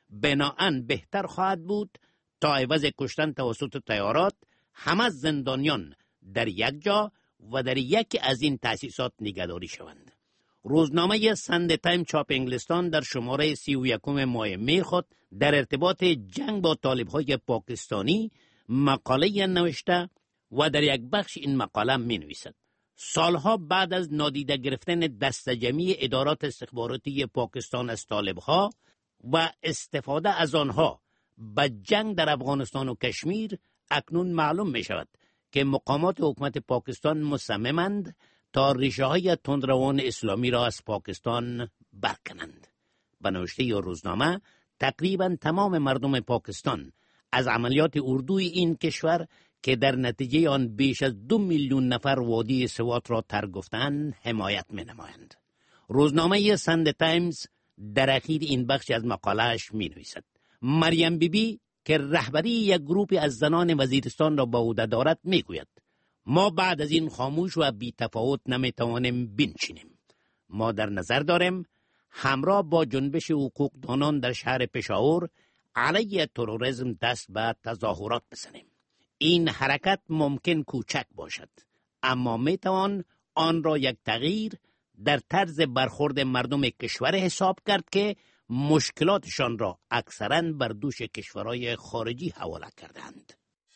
بناهن بهتر خواهد بود تا عوض کشتن توسط طیارات همه زندانیان در یک جا و در یکی از این تأسیسات نگهداری شوند. روزنامه ساندی تایم چاپ انگلستان در شماره سی و یکم ماه می خود در ارتباط جنگ با طالب‌های پاکستانی مقاله نوشته و در یک بخش این مقاله می نویسد: سالها بعد از نادیده گرفتن دسته‌جمعی ادارات استخباراتی پاکستان از طالب‌ها و استفاده از آنها به جنگ در افغانستان و کشمیر، اکنون معلوم می شود که مقامات حکومت پاکستان مصممند تا ریشه های تندروان اسلامی را از پاکستان برکنند. به نوشته ی روزنامه تقریبا تمام مردم پاکستان از عملیات اردوی این کشور که در نتیجه آن بیش از دو میلیون نفر وادی سوات را ترک گفتند حمایت می نمایند. روزنامه سند تایمز در اخیر این بخش از مقالهش می نویسد: مریم بی بی که رهبری یک گروه از زنان وزیرستان را به عهده دارد می گوید ما بعد از این خاموش و بی تفاوت نمی توانیم بنشینیم. ما در نظر داریم همراه با جنبش حقوقدانان در شهر پشاور علیه تروریسم دست به تظاهرات بزنیم. این حرکت ممکن کوچک باشد اما می توان آن را یک تغییر در طرز برخورد مردم کشور حساب کرد که مشکلاتشان را اکثراً بر دوش کشورهای خارجی حواله کردند.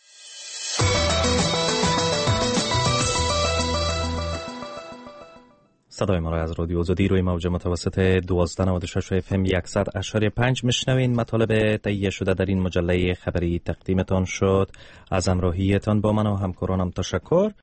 صدای ما را از رادیو آزادی روی موج متوسط دوازده نود و شش اف ام صد اشاری پنج میشنوین. مطالب تهیه شده در این مجله خبری تقدیمتان شد. از همراهیتان با من و همکارانم تشکر.